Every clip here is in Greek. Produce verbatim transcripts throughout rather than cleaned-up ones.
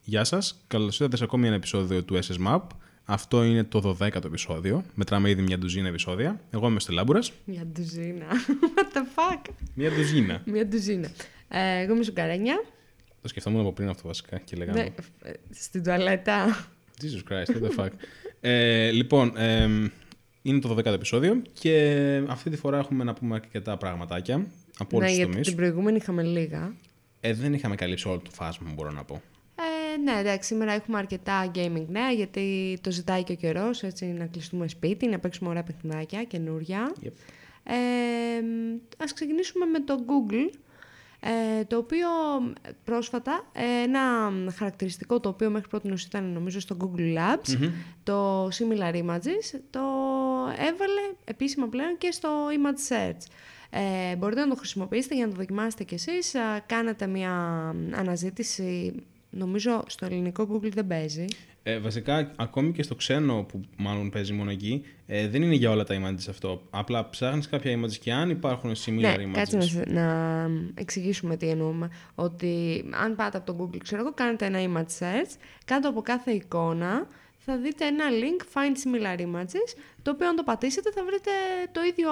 Γεια σας, καλώς ήρθατε σε ακόμη ένα επεισόδιο του ες ες Map. Αυτό είναι το δωδέκατο επεισόδιο. Μετράμε ήδη μια ντουζίνα επεισόδια. Εγώ είμαι ο Στελάμπουρας. Μια ντουζίνα. What the fuck. Μια ντουζίνα. Μια ντουζίνα. Ε, εγώ είμαι η Σουκαρένια. Το σκεφτόμουν από πριν αυτό βασικά και λέγαμε. Ναι, στην τουαλέτα. Jesus Christ, what the fuck. ε, λοιπόν, ε, είναι το δωδέκατο επεισόδιο και αυτή τη φορά έχουμε να πούμε αρκετά πραγματάκια από όλους Ναι, τους γιατί τομείς. την προηγούμενη είχαμε λίγα. Ε, δεν είχαμε καλύψει όλο το φάσμα, μπορώ να πω. Ε, ναι, εντάξει, σήμερα έχουμε αρκετά gaming νέα, γιατί το ζητάει και ο καιρός, έτσι, να κλειστούμε σπίτι, να παίξουμε ωραία παιχνιδάκια, καινούρια. Yep. Ε, ας ξεκινήσουμε με το Google, ε, το οποίο πρόσφατα, ένα χαρακτηριστικό το οποίο μέχρι πρώτη ήταν νομίζω στο Google Labs, Mm-hmm. το Similar Images, το έβαλε επίσημα πλέον και στο Image Search. Ε, μπορείτε να το χρησιμοποιήσετε για να το δοκιμάσετε κι εσείς. Α, κάνατε μια αναζήτηση, νομίζω στο ελληνικό Google δεν παίζει. Ε, βασικά, ακόμη και στο ξένο που μάλλον παίζει μόνο εκεί, ε, δεν είναι για όλα τα images αυτό. Απλά ψάχνεις κάποια images και αν υπάρχουν similar ναι, images. Κάτσε να, να εξηγήσουμε τι εννοούμε. Ότι αν πάτε από το Google, ξέρω εγώ, κάνετε ένα image search, κάτω από κάθε εικόνα θα δείτε ένα link Find Similar Images, το οποίο αν το πατήσετε θα βρείτε το ίδιο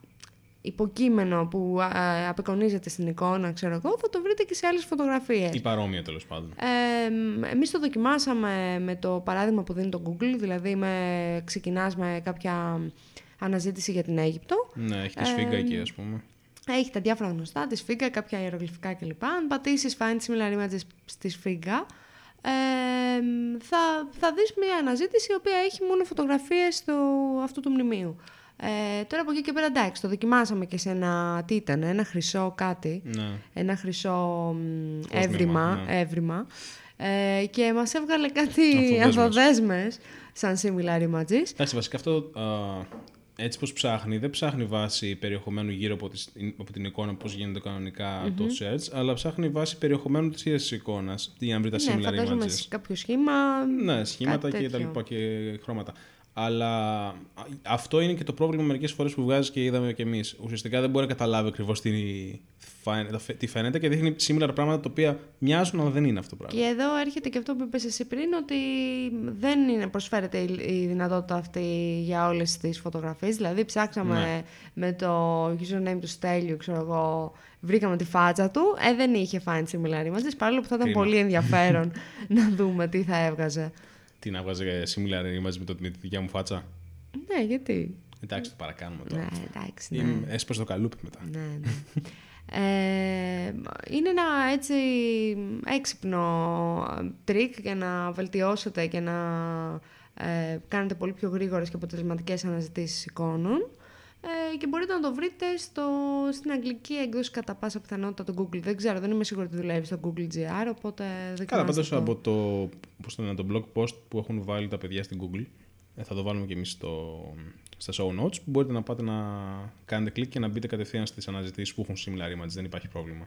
υποκείμενο που α, απεικονίζεται στην εικόνα, ξέρω εγώ, θα το βρείτε και σε άλλες φωτογραφίες. Ή παρόμοιο, τέλος πάντων. Ε, εμείς το δοκιμάσαμε με το παράδειγμα που δίνει το Google, δηλαδή με, ξεκινάς με κάποια αναζήτηση για την Αίγυπτο. Ναι, έχει τη σφίγγα ε, εκεί, ας πούμε. Έχει τα διάφορα γνωστά, τη σφίγγα, κάποια ιερογλυφικά κλπ. Αν πατήσεις Find Similar Images στη σφίγγα, ε, θα, θα δεις μια αναζήτηση η οποία έχει μόνο φωτογραφίες του, αυτού του μνημείου. Ε, τώρα από εκεί και πέρα, εντάξει, το δοκιμάσαμε και σε ένα, τι ήταν, ένα χρυσό κάτι, ναι. ένα χρυσό έβριμα, ναι. έβριμα ε, και μας έβγαλε κάτι ανθοδέσμες σαν similar images. Εντάξει, βασικά αυτό α, έτσι πως ψάχνει, δεν ψάχνει βάση περιεχομένου γύρω από, τις, από την εικόνα, πώς γίνεται κανονικά mm-hmm. το search, αλλά ψάχνει βάση περιεχομένου της ίδιας της εικόνας για να βρει τα ναι, similar φαντάζομαι images. Σε κάποιο σχήμα. Ναι, σχήματα και τα λοιπά και χρώματα. Αλλά αυτό είναι και το πρόβλημα μερικές φορές που βγάζει και είδαμε και εμείς. Ουσιαστικά δεν μπορεί να καταλάβει ακριβώς τι, τι φαίνεται και δείχνει similar πράγματα τα οποία μοιάζουν, αλλά δεν είναι αυτό το πράγμα. Και εδώ έρχεται και αυτό που είπες εσύ πριν, ότι δεν είναι, προσφέρεται η δυνατότητα αυτή για όλες τις φωτογραφίες. Δηλαδή, ψάξαμε ναι. με το username του Στέλιου, ξέρω εγώ, βρήκαμε τη φάτσα του. Ε, δεν είχε find similar images, παρόλο που θα ήταν Κρίμα. πολύ ενδιαφέρον να δούμε τι θα έβγαζε. Τι να βγάζει similar images με, με τη δικιά μου φάτσα. Ναι, γιατί. Εντάξει, το παρακάνουμε τώρα. Ναι, εντάξει. Ναι. Έσπασε το καλούπι μετά. Ναι, ναι. ε, είναι ένα έτσι έξυπνο τρίκ για να βελτιώσετε και να ε, κάνετε πολύ πιο γρήγορες και αποτελεσματικές αναζητήσεις εικόνων. Ε, και μπορείτε να το βρείτε στο, στην αγγλική έκδοση κατά πάσα πιθανότητα του Google. Δεν ξέρω, δεν είμαι σίγουρη ότι δουλεύει στο Google τζι αρ, οπότε δεν Καλά, πάντως από το, πώς το, το blog post που έχουν βάλει τα παιδιά στην Google, ε, θα το βάλουμε και εμείς στο, στα show notes, που μπορείτε να πάτε να κάνετε κλικ και να μπείτε κατευθείαν στις αναζητήσεις που έχουν similar images, δεν υπάρχει πρόβλημα.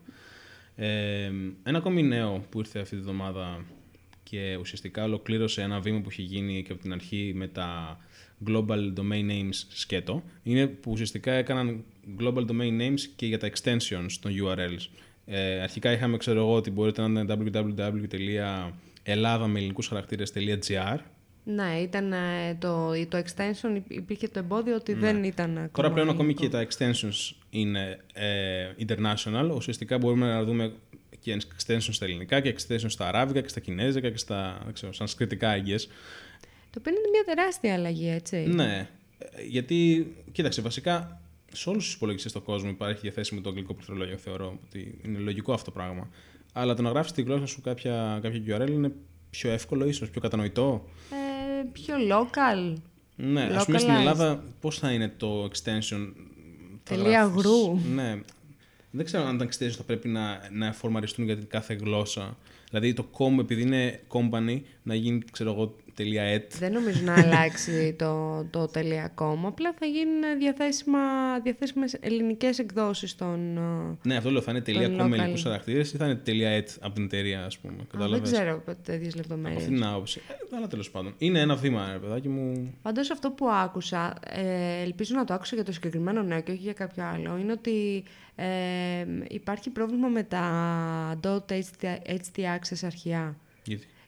Ε, ένα ακόμη νέο που ήρθε αυτή τη βδομάδα και ουσιαστικά ολοκλήρωσε ένα βήμα που είχε γίνει και από την αρχή με τα Global Domain Names σκέτο, είναι που ουσιαστικά έκαναν Global Domain Names και για τα extensions των γιου αρ ελς. Ε, αρχικά είχαμε, ξέρω εγώ, ότι μπορείτε να είναι double-u double-u double-u τελεία Ελλάδα με ελληνικούς χαρακτήρες τελεία τζι αρ. Ναι, ήταν το, το extension, υπήρχε το εμπόδιο ότι ναι. δεν ήταν ακόμα. Τώρα πλέον ακόμη και τα extensions είναι ε, international. Ουσιαστικά μπορούμε να δούμε και extensions στα ελληνικά και extensions στα αράβικα και στα κινέζικα και στα σανσκριτικά, I guess. Το οποίο είναι μια τεράστια αλλαγή, έτσι. Ναι, γιατί, κοίταξε, βασικά σε όλους τους υπολογιστές στον κόσμο υπάρχει διαθέσιμο το αγγλικό πληκτρολόγιο, θεωρώ ότι είναι λογικό αυτό το πράγμα. Αλλά το να γράψεις τη γλώσσα σου κάποια, κάποια γιου αρ ελ είναι πιο εύκολο, ίσως πιο κατανοητό. Ε, πιο local. Ναι, ας πούμε στην Ελλάδα πώς θα είναι το extension. Τελεία γρου. Ναι. Δεν ξέρω αν τα extensions θα πρέπει να, να φορμαριστούν για την κάθε γλώσσα. Δηλαδή το com, επειδή είναι company, να γίνει, ξέρω εγώ, .et. Δεν νομίζω να αλλάξει το, το .com, απλά θα γίνουν διαθέσιμα, διαθέσιμες ελληνικές εκδόσεις των. Ναι, αυτό λέω, θα είναι .com με ελληνικούς χαρακτήρες ή θα είναι .et από την εταιρεία, ας πούμε. Α, δεν ξέρω τέτοιες λεπτομέρειες. Από αυτή την άποψη. Ε, αλλά τέλος πάντων. Είναι ένα βήμα, ρε παιδάκι μου. Πάντως αυτό που άκουσα, ε, ελπίζω να το άκουσα για το συγκεκριμένο νέο και όχι για κάποιο άλλο, είναι ότι ε, υπάρχει πρόβλημα με τα .htaccess αρχεία. Γιατί?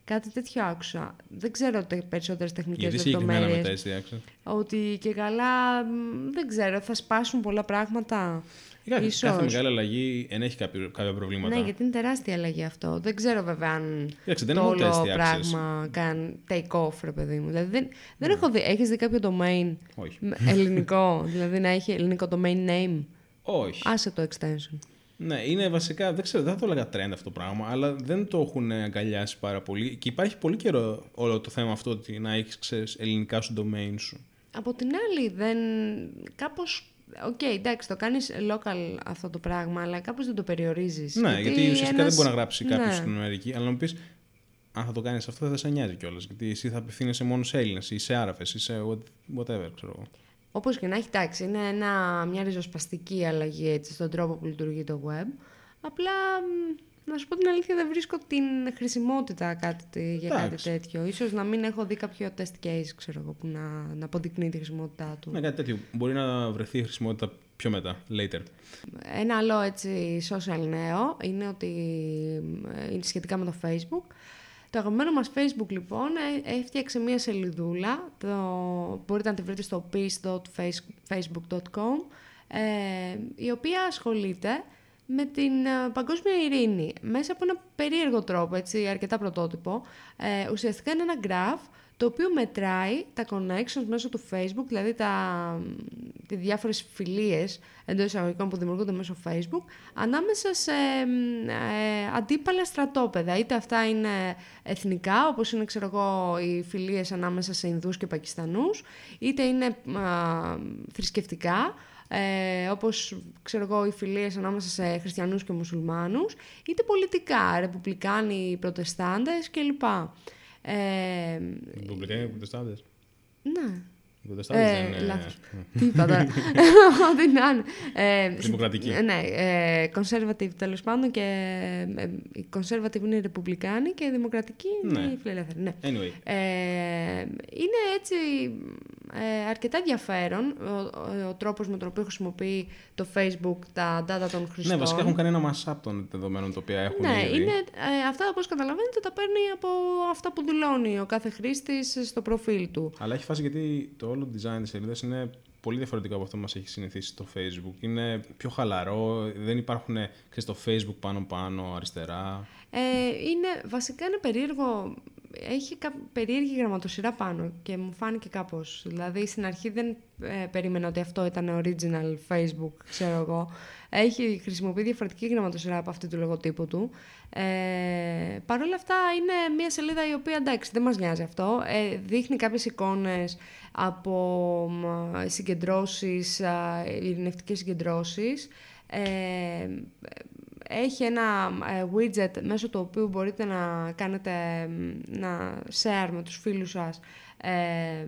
Κάτι τέτοιο άκουσα. Δεν ξέρω περισσότερες τεχνικές Γιατί συγκεκριμένα λεπτομέρειες. μετά εσύ άκουσα. Ότι και καλά, δεν ξέρω, θα σπάσουν πολλά πράγματα. Κάθε, ίσως. κάθε μεγάλη αλλαγή ενέχει κάποιο, κάποια προβλήματα. Ναι, γιατί είναι τεράστια αλλαγή αυτό. Δεν ξέρω βέβαια αν Κοίταξε, δεν το έχω όλο τεστ πράγμα κάνει take off, ρε παιδί μου. Δηλαδή, δεν, δεν έχω δει. Έχεις δει κάποιο domain Όχι. ελληνικό, δηλαδή να έχει ελληνικό domain name. Όχι. Άσε το extension. Ναι, είναι βασικά, δεν ξέρω, δεν θα το έλεγα trend αυτό το πράγμα, αλλά δεν το έχουν αγκαλιάσει πάρα πολύ. Και υπάρχει πολύ καιρό όλο το θέμα αυτό ότι να έχεις, ξέρεις, ελληνικά στο domain σου. Από την άλλη, δεν. Κάπως. Οκ, okay, εντάξει, το κάνεις local αυτό το πράγμα, αλλά κάπως δεν το περιορίζεις. Ναι, γιατί, γιατί ουσιαστικά ένας... δεν μπορεί να γράψει κάποιο ναι. στην Αμερική, αλλά να μου πεις, αν θα το κάνεις αυτό, δεν θα σε νοιάζει κιόλας. Γιατί εσύ θα απευθύνεσαι μόνο σε Έλληνες ή σε Άραφες ή σε whatever, ξέρω εγώ. Όπως και να έχει, τάξει, είναι ένα, μια ριζοσπαστική αλλαγή έτσι, στον τρόπο που λειτουργεί το web. Απλά, να σου πω την αλήθεια, δεν βρίσκω την χρησιμότητα κάτι, για Τάξε. κάτι τέτοιο. Ίσως να μην έχω δει κάποιο test case, ξέρω εγώ, που να, να αποδεικνύει τη χρησιμότητά του. Ναι, κάτι τέτοιο. Μπορεί να βρεθεί η χρησιμότητα πιο μετά, later. Ένα άλλο έτσι social νέο είναι ότι είναι σχετικά με το Facebook. Το αγαπημένο μας Facebook λοιπόν έφτιαξε μία σελιδούλα, το, μπορείτε να τη βρείτε στο peace dot facebook dot com, ε, η οποία ασχολείται με την ε, παγκόσμια ειρήνη μέσα από ένα περίεργο τρόπο, έτσι, αρκετά πρωτότυπο. Ε, ουσιαστικά είναι ένα graph το οποίο μετράει τα connections μέσω του Facebook, δηλαδή τα, τις διάφορες φιλίες εντός εισαγωγικών που δημιουργούνται μέσω Facebook, ανάμεσα σε ε, αντίπαλα στρατόπεδα. Είτε αυτά είναι εθνικά, όπως είναι, ξέρω εγώ, οι φιλίες ανάμεσα σε Ινδούς και Πακιστανούς, είτε είναι ε, θρησκευτικά, Ε, όπως ξέρω εγώ οι φιλίες ανάμεσα σε χριστιανούς και μουσουλμάνους, είτε πολιτικά, ρεπουμπλικάνοι, προτεστάντες κλπ. Ε, Ρεπουμπλικάνοι και προτεστάντες. Ναι. Οι προτεστάντες δεν είναι... Λάθος. Τι είπα τώρα. Ό,τι να είναι. Δημοκρατική. Ναι, conservative τέλος πάντων, και οι conservative είναι οι ρεπουμπλικάνοι και οι δημοκρατικοί είναι οι φιλελεύθεροι. Ναι. Anyway. Είναι έτσι αρκετά ενδιαφέρον ο, ο τρόπος με τον οποίο χρησιμοποιεί το Facebook τα data των χρηστών. Ναι, βασικά έχουν κάνει ένα mashup των δεδομένων τα οποία έχουν. Ναι, ήδη. είναι, ε, αυτά όπως καταλαβαίνετε τα παίρνει από αυτά που δηλώνει ο κάθε χρήστης στο προφίλ του. Αλλά έχει φάση γιατί το όλο design της σελίδας είναι πολύ διαφορετικό από αυτό που μας έχει συνηθίσει στο Facebook. Είναι πιο χαλαρό, δεν υπάρχουν ξέρεις, το Facebook πάνω-πάνω, αριστερά. Ε, είναι, βασικά είναι περίεργο, έχει κα, περίεργη γραμματοσυρά πάνω και μου φάνηκε κάπως. Δηλαδή στην αρχή δεν ε, περίμενα ότι αυτό ήταν original Facebook, ξέρω εγώ. Έχει χρησιμοποιεί διαφορετική γραμματοσυρά από αυτή του λογοτύπου του. Ε, Παρ' όλα αυτά είναι μια σελίδα η οποία, εντάξει, δεν μας νοιάζει αυτό. Ε, δείχνει κάποιες εικόνες από ε, συγκεντρώσεις, ε, ειρηνευτικές συγκεντρώσεις. Ε, έχει ένα ε, widget μέσω του οποίου μπορείτε να κάνετε να share με τους φίλους σας ε,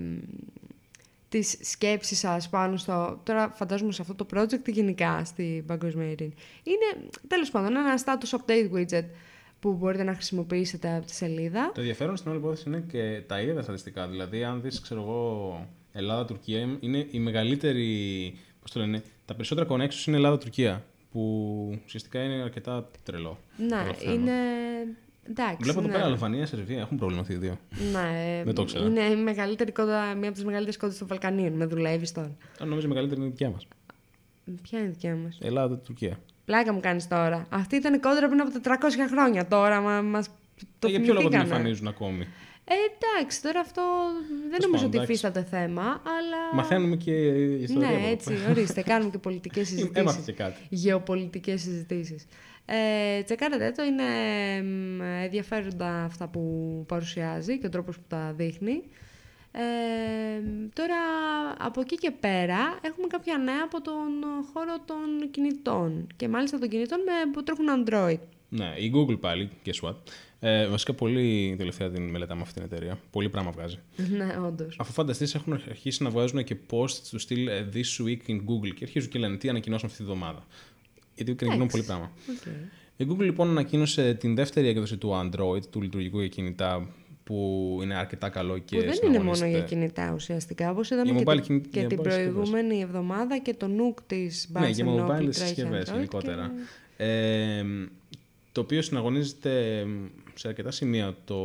τις σκέψεις σας πάνω στο... Τώρα φαντάζομαι σε αυτό το project γενικά στην παγκόσμια ειρήνη. Είναι, τέλος πάντων, ένα status update widget που μπορείτε να χρησιμοποιήσετε από τη σελίδα. Το ενδιαφέρον στην όλη υπόθεση είναι και τα ίδια τα στατιστικά. Δηλαδή, αν δεις, ξέρω εγώ, Ελλάδα-Τουρκία, είναι η μεγαλύτερη... Πώς το λένε, τα περισσότερα connections είναι Ελλάδα-Τουρκία, που ουσιαστικά είναι αρκετά τρελό. Ναι, είναι... Εντάξει, Βλέπω εδώ ναι. πέρα Αλβανία, Σερβία, έχουν πρόβλημα αυτοί οι δύο. Ναι, δεν το ξέρω. Είναι η μεγαλύτερη κόντρα, μία από τις μεγαλύτερες κόντρες των Βαλκανίων. Με δουλεύεις τώρα. Αν νομίζω η μεγαλύτερη είναι η δικιά μας. Ποια είναι η δικιά μας? Ελλάδα-Τουρκία. Πλάκα μου κάνεις τώρα. Αυτή ήταν η κόντρα πριν από τετρακόσια χρόνια. Τώρα μα, μας το ε, για ποιο λόγο την θυμηθήκαμε. εμφανίζουν ακόμη? Ε, εντάξει, τώρα αυτό δεν νομίζω ότι υφίσταται θέμα, αλλά... Μαθαίνουμε και ιστορία. Ναι, έτσι, ορίστε, κάνουμε και πολιτικές συζητήσεις. Έμαθα και κάτι. Γεωπολιτικές συζητήσεις. Ε, τσεκάρετε το, είναι ε, ενδιαφέροντα αυτά που παρουσιάζει και ο τρόπος που τα δείχνει. Ε, τώρα, από εκεί και πέρα, έχουμε κάποια νέα από τον χώρο των κινητών. Και μάλιστα των κινητών με, που τρέχουν Android. Ναι, η Google πάλι, guess what. Ε, βασικά πολύ τελευταία την μελετάμε αυτή την εταιρεία. Πολύ πράγμα βγάζει. Ναι, όντως. Αφού φανταστείς, έχουν αρχίσει να βγάζουν και posts του στυλ This Week in Google και αρχίζουν και λένε τι ανακοινώσαμε αυτή τη βδομάδα. Γιατί ανακοινώνουν πολύ πράγμα. Okay. Η Google λοιπόν ανακοίνωσε την δεύτερη έκδοση του Android, του λειτουργικού για κινητά, που είναι αρκετά καλό και που δεν είναι μόνο για κινητά ουσιαστικά, όπως είδαμε και, την, και την προηγούμενη συσκευές. εβδομάδα και το Nook της Barnes ναι, για mobile Noble συσκευές γενικότερα. Και... Ε, το οποίο συναγωνίζεται σε αρκετά σημεία το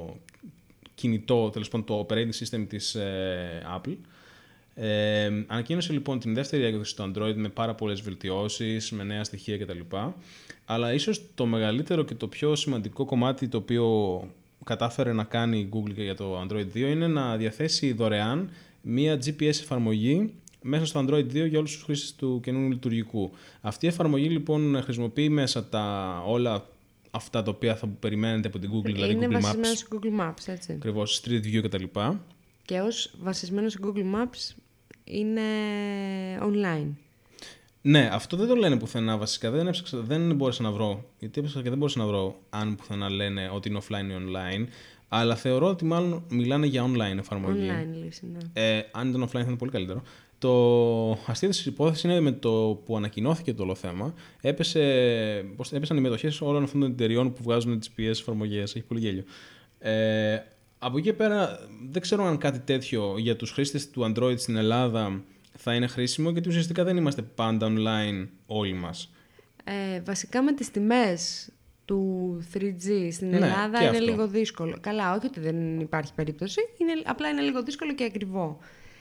κινητό, τέλος πάντων το operating system της ε, Apple. Ε, ανακοίνωσε λοιπόν την δεύτερη έκδοση του Android με πάρα πολλές βελτιώσεις, με νέα στοιχεία κτλ. Αλλά ίσως το μεγαλύτερο και το πιο σημαντικό κομμάτι το οποίο κατάφερε να κάνει η Google και για το Android δύο είναι να διαθέσει δωρεάν μία τζι πι ες εφαρμογή μέσα στο Android δύο για όλους τους χρήστες του καινούργιου λειτουργικού. Αυτή η εφαρμογή λοιπόν χρησιμοποιεί μέσα τα όλα αυτά τα οποία θα περιμένετε από την Google, δηλαδή είναι Google Maps. Είναι βασισμένο σε Google Maps, έτσι. Ακριβώς, Street View κτλ. Και ως βασισμένο σε Google Maps είναι online. Ναι, αυτό δεν το λένε πουθενά βασικά. Δεν, έψαξα, δεν μπόρεσα να βρω. Γιατί έψαξα και δεν μπόρεσα να βρω αν πουθενά λένε ότι είναι offline ή online. Αλλά θεωρώ ότι μάλλον μιλάνε για online εφαρμογή. Online λύση, ναι. Ε, αν ήταν offline θα είναι πολύ καλύτερο. Το αστείο της υπόθεσης είναι με το που ανακοινώθηκε το όλο θέμα, έπεσε, έπεσαν οι μετοχές όλων αυτών των εταιριών που βγάζουν τις πι ες εφαρμογές. Έχει πολύ γέλιο. Ε, από εκεί και πέρα δεν ξέρω αν κάτι τέτοιο για τους χρήστες του Android στην Ελλάδα θα είναι χρήσιμο, γιατί ουσιαστικά δεν είμαστε πάντα online όλοι μας. Ε, βασικά με τις τιμές του θρι τζι στην ναι, Ελλάδα είναι αυτό. λίγο δύσκολο. Καλά, όχι ότι δεν υπάρχει περίπτωση, είναι, απλά είναι λίγο δύσκολο και ακριβό.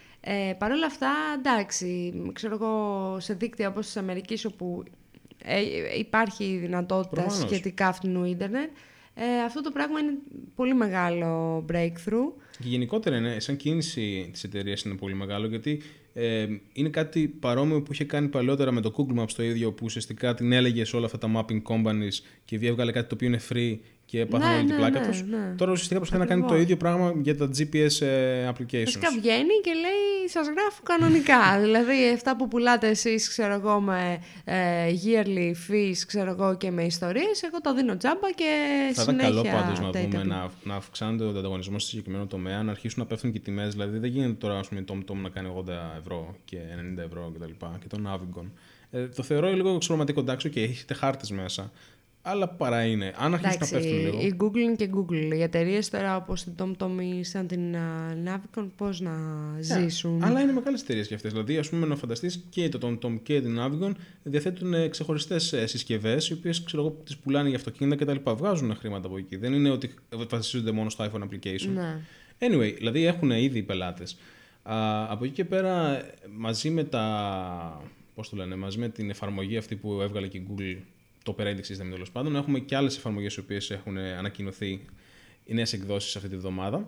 Ε, Παρ' όλα αυτά, εντάξει, ξέρω εγώ, σε δίκτυα όπως της Αμερικής, όπου ε, υπάρχει δυνατότητα Προφανώς. σχετικά φθηνού ίντερνετ, ε, αυτό το πράγμα είναι πολύ μεγάλο breakthrough. Και γενικότερα είναι, σαν κίνηση της εταιρείας είναι πολύ μεγάλο, γιατί ε, είναι κάτι παρόμοιο που είχε κάνει παλαιότερα με το Google Maps το ίδιο, που ουσιαστικά την έλεγε σε όλα αυτά τα mapping companies και έβγαλε κάτι το οποίο είναι free και πάθανε Ναι, όλη την ναι, πλάκα ναι, τους. ναι. Τώρα ουσιαστικά προσπαθεί να κάνει το ίδιο πράγμα για τα τζι πι ες ε, applications. Φυσικά βγαίνει και λέει, σας γράφω κανονικά. Δηλαδή, αυτά που πουλάτε εσείς, ξέρω εγώ, με ε, yearly fees, ξέρω εγώ, και με ιστορίες, εγώ το δίνω τζάμπα και θα συνέχεια... Θα ήταν καλό πάντως να data. δούμε να, να αυξάνεται ο ανταγωνισμός στο συγκεκριμένο τομέα, να αρχίσουν να πέφτουν και τιμές. Δηλαδή, δεν γίνεται τώρα, ας πούμε, το TomTom να κάνει ογδόντα ευρώ και ενενήντα ευρώ κτλ. Και, και το Navigon. Ε, το θεωρώ λίγο εξωρωματικό, εντάξει, και okay, έχετε χάρτες μέσα. Αλλά παρά είναι. Αν αρχίσει να πέφτουν λίγο. Η Google είναι και Google. Οι εταιρείες τώρα όπως την TomTom ή σαν την uh, Navicon, πώς να yeah, ζήσουν. Αλλά είναι μεγάλες εταιρείες και αυτές. Δηλαδή, ας πούμε, να φανταστείς και το TomTom και την Navicon διαθέτουν ξεχωριστές συσκευές, οι οποίες ξέρω εγώ τις πουλάνε για αυτοκίνητα κτλ. Βγάζουν χρήματα από εκεί. Δεν είναι ότι βασίζονται μόνο στο iPhone application. Ναι. Anyway, δηλαδή έχουν ήδη πελάτες. Α, από εκεί και πέρα, μαζί με τα. Πώς το λένε, μαζί με την εφαρμογή αυτή που έβγαλε και η Google, το operating system τέλος πάντων, έχουμε και άλλες εφαρμογές οι οποίες έχουν ανακοινωθεί οι νέες εκδόσεις αυτή τη βδομάδα.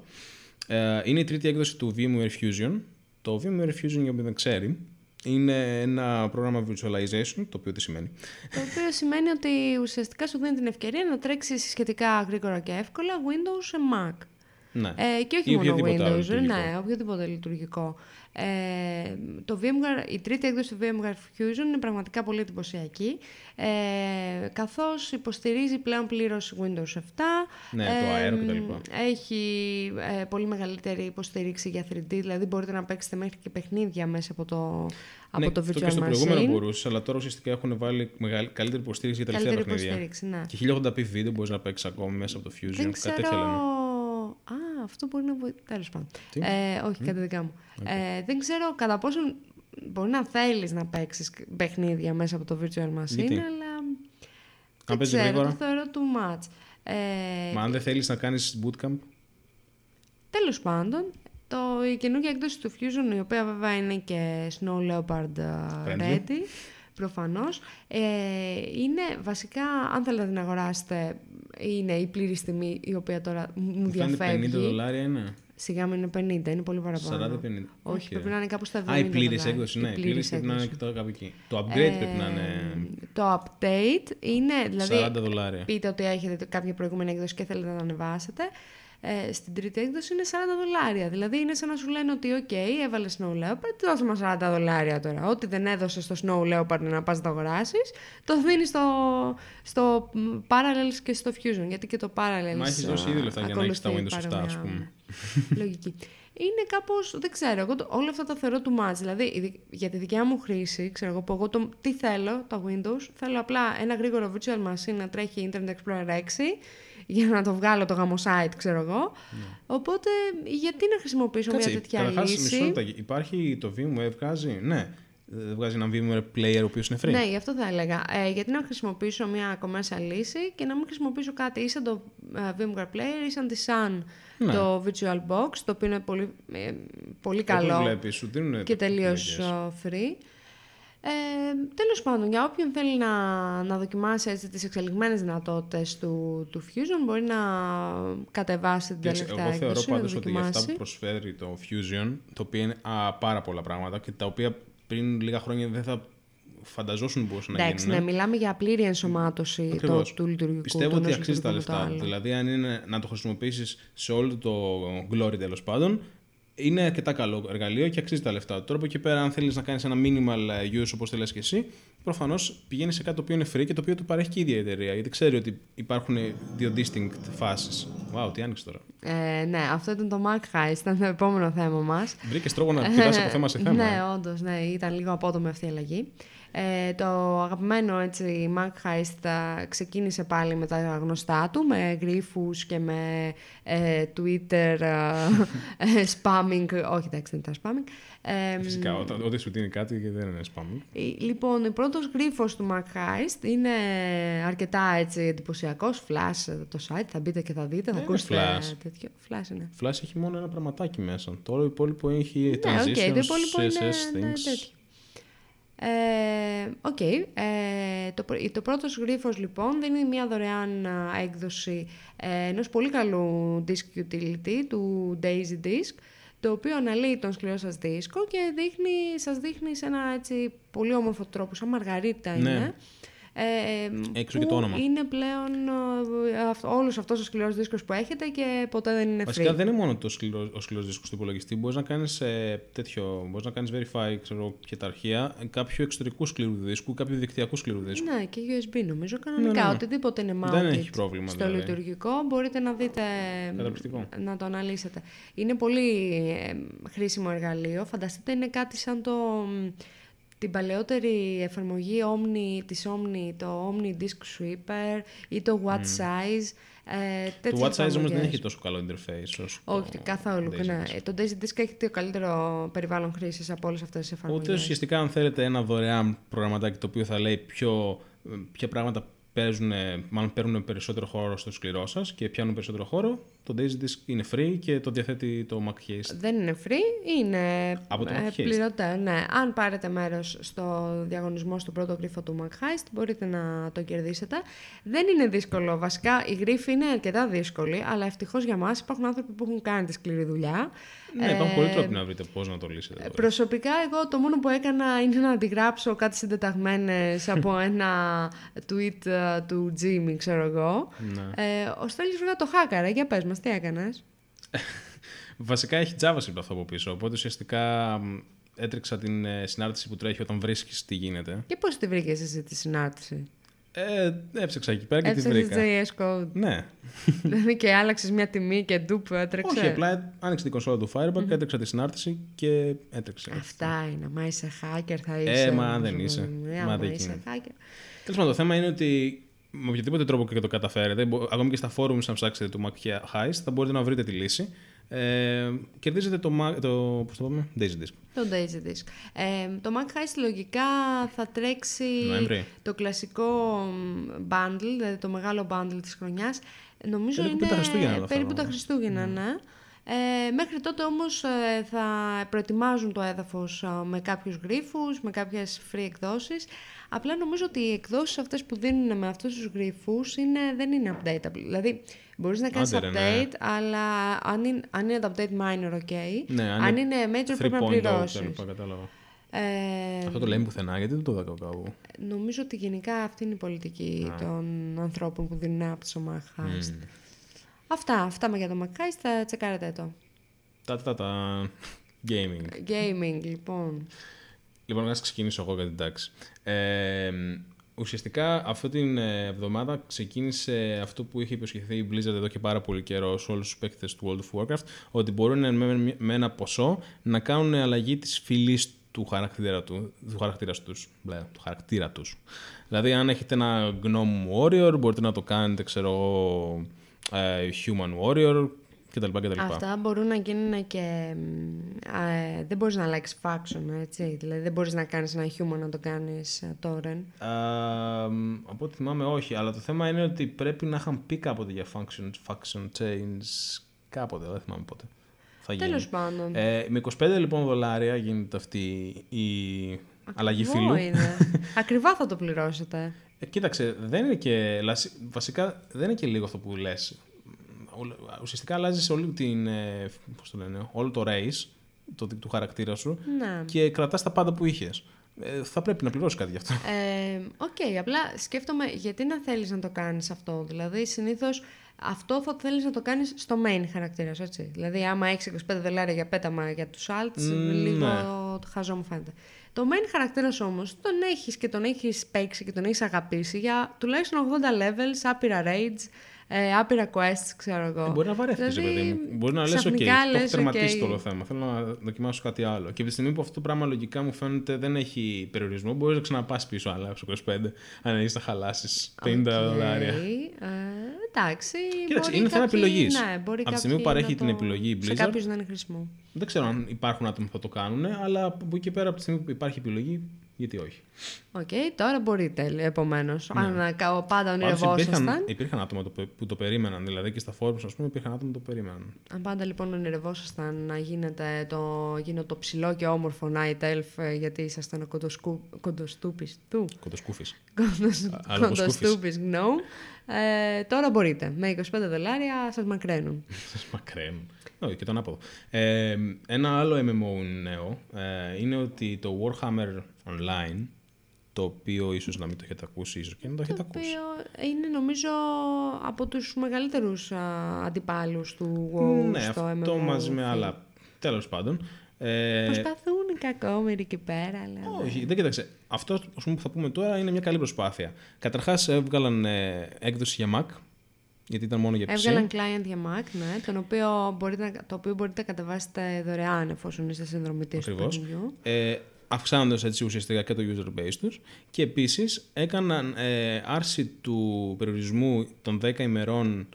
Ε, είναι η τρίτη έκδοση του VMware Fusion. Το VMware Fusion, για όποιον δεν ξέρει, είναι ένα πρόγραμμα virtualization, το οποίο τι σημαίνει. Το οποίο σημαίνει ότι ουσιαστικά σου δίνει την ευκαιρία να τρέξει σχετικά γρήγορα και εύκολα Windows σε Mac. Ναι. Ε, και όχι ή μόνο Windows, ναι, οποιοδήποτε λειτουργικό. Ε, το VMware, η τρίτη έκδοση του VMware Fusion είναι πραγματικά πολύ εντυπωσιακή, ε, καθώς υποστηρίζει πλέον πλήρως Windows επτά. Ναι, ε, το Aero κτλ. Έχει ε, πολύ μεγαλύτερη υποστήριξη για θρι ντι, δηλαδή μπορείτε να παίξετε μέχρι και παιχνίδια μέσα από το, ναι, από το Virtual Machine. Και στο προηγούμενο μπορούσε, αλλά τώρα ουσιαστικά έχουν βάλει μεγάλη, καλύτερη υποστήριξη για τα τελευταία παιχνίδια. Ναι. Και χίλια ογδόντα πι βίντεο μπορείς να παίξεις ακόμη μέσα από το Fusion. Δεν κάτι ξέρω... τέτοια λένε. Α, αυτό μπορεί να βοηθήσει. Τέλος πάντων. Ε, όχι, mm. κάτι δικά μου. Okay. Ε, δεν ξέρω κατά πόσο μπορεί να θέλεις να παίξεις παιχνίδια μέσα από το Virtual Machine, γιατί? αλλά αν δεν ξέρω, γρήγορα. το θεωρώ too much. Ε, Μα αν δεν θέλεις να κάνεις bootcamp. Τέλος πάντων, το, η καινούργια έκδοση του Fusion, η οποία βέβαια είναι και Snow Leopard ready, προφανώς, ε, είναι βασικά, αν θέλετε να την αγοράσετε, είναι η πλήρης τιμή, η οποία τώρα μου διαφεύγει. πενήντα δολάρια είναι. Σιγά μην είναι πενήντα, είναι πολύ παραπάνω. σαράντα πενήντα. Όχι, Όχι, πρέπει να είναι κάπου στα εβδομήντα. Α, η πλήρης έκδοση, ναι. Η πλήρης πρέπει να είναι και τώρα κάπου εκεί. Το upgrade ε, πρέπει να είναι. Το update είναι, δηλαδή. σαράντα δολάρια. Πείτε ότι έχετε κάποια προηγούμενη έκδοση και θέλετε να ανεβάσετε. Ε, στην τρίτη έκδοση είναι σαράντα δολάρια. Δηλαδή είναι σαν να σου λένε ότι, OK, έβαλε Snow Leopard, δώσε μας σαράντα δολάρια τώρα. Ό,τι δεν έδωσε στο Snow Leopard να πας να το αγοράσεις, το δίνεις στο, στο Parallels και στο Fusion. Γιατί και το Parallels. Μα έχεις δώσει ήδη λεφτά για να έχεις τα Windows επτά, ας πούμε. Λογική. Είναι κάπως, δεν ξέρω, εγώ το, όλα αυτά τα θεωρώ too much. Δηλαδή, για τη δικιά μου χρήση, ξέρω εγώ, που εγώ το, τι θέλω, τα Windows, θέλω απλά ένα γρήγορο virtual machine να τρέχει Internet Explorer έξι, για να το βγάλω το γάμο site, ξέρω εγώ. Yeah. Οπότε, γιατί να χρησιμοποιήσω Κάτσε, μια τέτοια λύση. Μισό λεπτό, υπάρχει το VMware, βγάζει, ναι. δεν βγάζει ένα VMware player ο οποίος είναι free. Ναι, γι' αυτό θα έλεγα. Ε, γιατί να χρησιμοποιήσω μια commercial λύση και να μην χρησιμοποιήσω κάτι ή σαν το uh, VMware player ή σαν τη Sun, ναι. το VirtualBox, το οποίο είναι πολύ, ε, πολύ καλό βλέπεις, σου δίνουν και τελείως uh, free. Ε, τέλος πάντων, για όποιον θέλει να, να δοκιμάσει έτσι, τις εξελιγμένες δυνατότητες του, του Fusion, μπορεί να κατεβάσει την τελευταία έκδοση. Εγώ θεωρώ πάντως ότι για αυτά που προσφέρει το Fusion, το οποίο είναι α, πάρα πολλά πράγματα και τα οποία πριν λίγα χρόνια δεν θα φανταζόσουν μπορούσαν να γίνουν. Εντάξει, ναι, μιλάμε για πλήρη ενσωμάτωση το, του λειτουργικού. Πιστεύω ότι αξίζει τα λεφτά. Δηλαδή, αν είναι να το χρησιμοποιήσεις σε όλο το glory τέλος πάντων, είναι αρκετά καλό εργαλείο και αξίζει τα λεφτά. Τώρα από εκεί πέρα, αν θέλεις να κάνεις ένα minimal use όπως θέλεις και εσύ, προφανώς πηγαίνεις σε κάτι το οποίο είναι free και το οποίο του παρέχει και η ίδια η εταιρεία. Γιατί ξέρει ότι υπάρχουν δύο distinct φάσεις. Wow, τι άνοιξε τώρα. Ε, ναι, αυτό ήταν το Mac Heist, ήταν το επόμενο θέμα μας. Βρήκες τρόπο να πειράσει από θέμα σε θέμα. Ναι, όντως, ναι, ήταν λίγο απότομη αυτή η αλλαγή. Ε, το αγαπημένο έτσι, Mac Heist ξεκίνησε πάλι με τα γνωστά του, με γρίφους και με ε, Twitter ε, spamming. Όχι, εντάξει, δεν ήταν spamming. Ε, Φυσικά, όταν, όταν σου δίνει κάτι και δεν είναι spamming. Λοιπόν, ο πρώτος γρίφος του Mac Heist είναι αρκετά έτσι, εντυπωσιακός. Flash το site, θα μπείτε και θα δείτε. Θα ακούσετε Flash. τέτοιο. Flash είναι. Flash έχει μόνο ένα πραγματάκι μέσα. Τώρα το υπόλοιπο έχει ναι, transitions, okay, το υπόλοιπο σι ες ες, είναι, things. Ναι, τέτοιο. Οκ. Ε, okay. ε, το, το πρώτος γρίφος λοιπόν δίνει μια δωρεάν έκδοση ε, ενός πολύ καλού disk utility του Daisy Disk, το οποίο αναλύει τον σκληρό σας δίσκο και δείχνει, σας δείχνει σε ένα έτσι πολύ όμορφο τρόπο, σαν μαργαρίτα είναι. Ναι. Ε, Έξω και το όνομα. Είναι πλέον ε, όλος αυτός ο σκληρός δίσκος που έχετε και ποτέ δεν είναι free. Βασικά δεν είναι μόνο το σκληρό, ο σκληρός δίσκος του υπολογιστή. Μπορείς να κάνεις ε, τέτοιο, μπορείς να κάνεις verify ξέρω, και τα αρχεία κάποιου εξωτερικού σκληρού δίσκου, κάποιου δικτυακού σκληρού δίσκου. Ναι, και γιου ες μπι νομίζω κανονικά. Ναι, ναι. Οτιδήποτε είναι mounted δεν έχει πρόβλημα, στο δηλαδή. Λειτουργικό μπορείτε να δείτε, να το αναλύσετε. Είναι πολύ ε, χρήσιμο εργαλείο. Φανταστείτε είναι κάτι σαν το... την παλαιότερη εφαρμογή Omni, της Omni, το Omni Disk Sweeper ή το What mm. Size. Ε, το What Size όμως δεν έχει τόσο καλό interface όσο όχι, το καθόλου. Daisy Ναι. Disk. Το Daisy Disk έχει το καλύτερο περιβάλλον χρήσης από όλες αυτές τις εφαρμογές. Οπότε ουσιαστικά αν θέλετε ένα δωρεάν προγραμματάκι το οποίο θα λέει ποιο, ποια πράγματα παίζουν, μάλλον παίρνουν περισσότερο χώρο στο σκληρό σας και πιάνουν περισσότερο χώρο, το Daisy Disk είναι free και το διαθέτει το Mac Heist. Δεν είναι free, είναι από το ε, Mac Heist. Πληρωτέ, ναι. Αν πάρετε μέρος στο διαγωνισμό στο πρώτο γρίφο του Mac Heist, μπορείτε να το κερδίσετε. Δεν είναι δύσκολο. Βασικά, η γρίφη είναι αρκετά δύσκολη, αλλά ευτυχώς για μας υπάρχουν άνθρωποι που έχουν κάνει τη σκληρή δουλειά. Ναι, υπάρχουν ε, πολλοί τρόποι να βρείτε πώς να το λύσετε. Τώρα. Προσωπικά, εγώ το μόνο που έκανα είναι να αντιγράψω κάτι συντεταγμένες από ένα tweet uh, του Jimmy, ξέρω εγώ. Ναι. Ε, ο Στέλιος βέβαια το χάκαρε. Για πες μας, τι έκανες? Βασικά έχει JavaScript αυτό από πίσω, οπότε ουσιαστικά έτρεξα την συνάρτηση που τρέχει όταν βρίσκεις τι γίνεται. Και πώς τη βρήκες εσύ τη συνάρτηση? Ε, έψαξα εκεί πέρα και Έψαξες τη βρήκα. τζέι ες Code. Ναι. Δηλαδή και άλλαξες μια τιμή και ντουπ έτρεξε. Όχι, απλά άνοιξε την κονσόλα του Firebug, mm-hmm. έτρεξα τη συνάρτηση και έτρεξε. Αυτά είναι. Μα είσαι hacker θα είσαι. Ε, μα δεν είσαι. Ε, μα δεν είσαι hacker. Τέλος πάντων, το θέμα είναι ότι με οποιοδήποτε τρόπο και το καταφέρετε, ακόμη και στα forums να ψάξετε το Mac Heist, θα μπορείτε να βρείτε τη λύση. Ε, κερδίζετε το, το, πώς το πάμε, Daisy Disk. Το Daisy Disk. Ε, το Mac Heist λογικά θα τρέξει Νοέμβρη. Το κλασικό bundle, δηλαδή το μεγάλο bundle της χρονιάς. Νομίζω περίπου είναι τα Χριστούγεννα, περίπου τα Χριστούγεννα, ναι. ναι. Ε, μέχρι τότε όμως ε, θα προετοιμάζουν το έδαφος ε, με κάποιους γρίφους, με κάποιες free εκδόσεις. Απλά νομίζω ότι οι εκδόσεις αυτές που δίνουν με αυτούς τους γρίφους είναι, δεν είναι updatable. Δηλαδή μπορείς να κάνεις Άντε, update, ναι. αλλά αν είναι, αν είναι το update minor, ok. Ναι, αν, αν είναι major πρέπει να πληρώσεις. Ε, Αυτό το λέμε πουθενά, γιατί δεν το δω κάπου. Νομίζω ότι γενικά αυτή είναι η πολιτική ah. των ανθρώπων που δίνουν app στο Mac Heist. Mm. Αυτά, αυτά με για το Mac Heist, θα τσεκάρετε το. Τα τα τα gaming. Gaming, λοιπόν. Λοιπόν, να ξεκινήσω εγώ για την τάξη. Ε, ουσιαστικά αυτή την εβδομάδα ξεκίνησε αυτό που είχε υποσχεθεί η Blizzard εδώ και πάρα πολύ καιρό σε όλους τους παίκτες του World of Warcraft, ότι μπορούν με, με ένα ποσό να κάνουν αλλαγή της φυλής του χαρακτήρα, του, του χαρακτήρα τους. Μπλε, του χαρακτήρα τους. Δηλαδή, αν έχετε ένα Gnome Warrior, μπορείτε να το κάνετε, ξέρω εγώ, Uh, Human Warrior, κτλ. κτλ. Αυτά μπορούν να γίνουν και... Ε, δεν μπορείς να αλλάξεις faction, έτσι. Δηλαδή δεν μπορείς να κάνεις ένα human να το κάνεις torrent. Uh, από ό,τι θυμάμαι όχι, αλλά το θέμα είναι ότι πρέπει να είχαν πει κάποτε για functions, faction change κάποτε, δεν θυμάμαι πότε. Τέλος πάντων. Ε, με είκοσι πέντε λοιπόν δολάρια γίνεται αυτή η αλλαγή φύλου. Είναι. Ακριβά θα το πληρώσετε. Ε, κοίταξε, δεν είναι και, βασικά δεν είναι και λίγο αυτό που λες. Ουσιαστικά αλλάζεις όλη την, πώς το λένε, όλο το race το, του χαρακτήρα σου, ναι. Και κρατάς τα πάντα που είχες. Ε, θα πρέπει να πληρώσεις κάτι γι' αυτό. Οκ, okay, απλά σκέφτομαι γιατί να θέλεις να το κάνεις αυτό. Δηλαδή, συνήθως αυτό θα θέλεις να το κάνεις στο main χαρακτήρα σου, έτσι. Δηλαδή, άμα έχεις είκοσι πέντε δολάρια για πέταμα για τους alts, mm, λίγο ναι. Το χαζό μου φαίνεται. Το main χαρακτήρας όμως τον έχεις και τον έχεις παίξει και τον έχεις αγαπήσει για τουλάχιστον ογδόντα levels, άπειρα raids, ε, άπειρα quests, ξέρω εγώ. Ε, μπορεί να βαρέθηκες, δηλαδή, παιδί μου. Μπορεί να λες, OK, το έχω τερματίσει okay. το όλο θέμα. Θέλω να δοκιμάσω κάτι άλλο. Και από τη στιγμή που αυτό το πράγμα λογικά μου φαίνεται δεν έχει περιορισμό, μπορείς να ξαναπάς πίσω, αλλά είκοσι πέντε, αν έχεις να χαλάσεις πενήντα δολάρια. Ε, εντάξει. Κοίταξε, είναι θέμα επιλογής. Ναι, από τη στιγμή που παρέχει την το... επιλογή η Blizzard. Σε κάποιους δεν είναι χρήσιμο. Δεν ξέρω αν υπάρχουν άτομα που θα το κάνουν, αλλά από εκεί πέρα, από τη στιγμή που υπάρχει επιλογή, γιατί όχι. Οκ, okay, τώρα μπορείτε, επομένως. Ναι. Αν πάντα ονειρευόσασταν. Υπήρχαν, υπήρχαν άτομα που το περίμεναν, δηλαδή και στα forums, ας πούμε, υπήρχαν άτομα που το περίμεναν. Αν πάντα λοιπόν ονειρευόσασταν να γίνετε το, γίνω το ψηλό και όμορφο Night Elf, γιατί ήσασταν ο κοντοστούπης του. Κοντοσκούφης. Κοντοστούπης, no. Ε, τώρα μπορείτε. Με είκοσι πέντε δολάρια σας μακραίνουν. Σας μακραίνουν. Όχι, και τον άποδο. Ε, ένα άλλο εμ εμ ο νέο ε, είναι ότι το Warhammer Online, το οποίο ίσως να μην το έχετε ακούσει, ίσως και να το έχετε το ακούσει. Το οποίο είναι νομίζω από τους μεγαλύτερους α, αντιπάλους του WoW ναι, στο εμ εμ ο. Αυτό μαζί με άλλα, τέλος πάντων. Ε, Προσπαθούν οι κακόμοιροι εκεί πέρα, αλλά... Όχι, δεν κοίταξε. Αυτό που θα πούμε τώρα είναι μια καλή προσπάθεια. Καταρχάς έβγαλαν ε, έκδοση για Mac, γιατί ήταν μόνο για πι σι. Έβγαλαν client για Mac, ναι, τον οποίο μπορείτε, το οποίο μπορείτε να κατεβάσετε δωρεάν εφόσον είστε συνδρομητής του παιχνιδιού. Ε, αυξάνοντας έτσι ουσιαστικά και το user base τους και επίσης έκαναν ε, άρση του περιορισμού των δέκα ημερών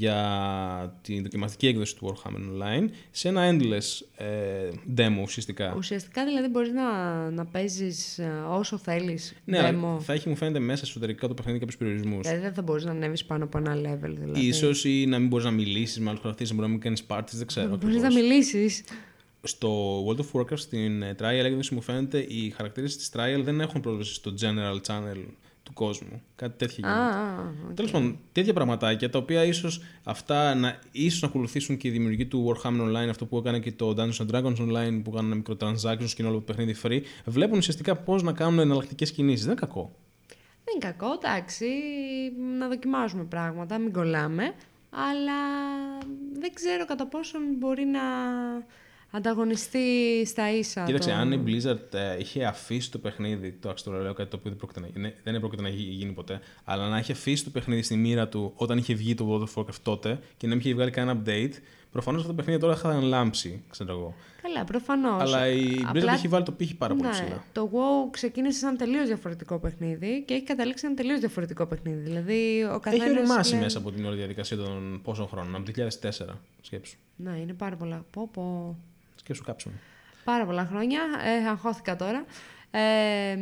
για τη δοκιμαστική έκδοση του Warhammer Online σε ένα endless ε, demo ουσιαστικά. Ουσιαστικά δηλαδή μπορείς να, να παίζεις όσο θέλεις ναι, demo. Θα έχει μου φαίνεται μέσα εσωτερικά το παιχνίδι κάποιους περιορισμούς. Δηλαδή δεν θα μπορείς να ανέβεις πάνω από ένα level δηλαδή. Ίσως ή να μην μπορείς να μιλήσεις με άλλους χαρακτήρες, να μπορεί να μην κάνεις parties, δεν ξέρω. Μπορείς να μιλήσεις. Στο World of Warcraft στην trial έκδοση μου φαίνεται οι χαρακτήρες της trial δεν έχουν πρόσβαση στο general channel του κόσμου. Κάτι τέτοιο γίνεται. Ah, okay. Τέλος πάντων, τέτοια πραγματάκια τα οποία ίσως αυτά να, ίσως να ακολουθήσουν και οι δημιουργοί του Warhammer Online, αυτό που έκανε και το Dungeons and Dragons Online που κάνουν microtransactions και είναι όλο το παιχνίδι free, βλέπουν ουσιαστικά πώς να κάνουν εναλλακτικές κινήσεις. Δεν είναι κακό. Δεν είναι κακό, εντάξει. Να δοκιμάζουμε πράγματα, μην κολλάμε. Αλλά δεν ξέρω κατά πόσον μπορεί να ανταγωνιστεί στα ίσα. Κοίταξε, το... αν η Blizzard ε, είχε αφήσει το παιχνίδι, το άξιο λέω κάτι το οποίο δεν πρόκειται να γίνει, δεν πρόκειται να γίνει ποτέ, αλλά να είχε αφήσει το παιχνίδι στη μοίρα του όταν είχε βγει το World of Warcraft τότε και να μην είχε βγάλει κανένα update, προφανώς αυτό το παιχνίδι τώρα θα ήταν λάμψη, ξέρω εγώ. Καλά, προφανώς. Αλλά η Blizzard Απλά... έχει βάλει το πύχη πάρα πολύ ναι, ψηλά. Το WoW ξεκίνησε σαν τελείως διαφορετικό παιχνίδι και έχει καταλήξει ένα τελείως διαφορετικό παιχνίδι. Δηλαδή, ο καθένας έχει οριμάσει λέει... μέσα από την όλη διαδικασία των πόσων χρόνων, από το δύο χιλιάδες τέσσερα, σκέψου. Ναι, είναι πάρα πολλά. Πω, πω. Σκέψου κάψουμε. Πάρα πολλά χρόνια. Ε, αγχώθηκα τώρα. Ε, ε,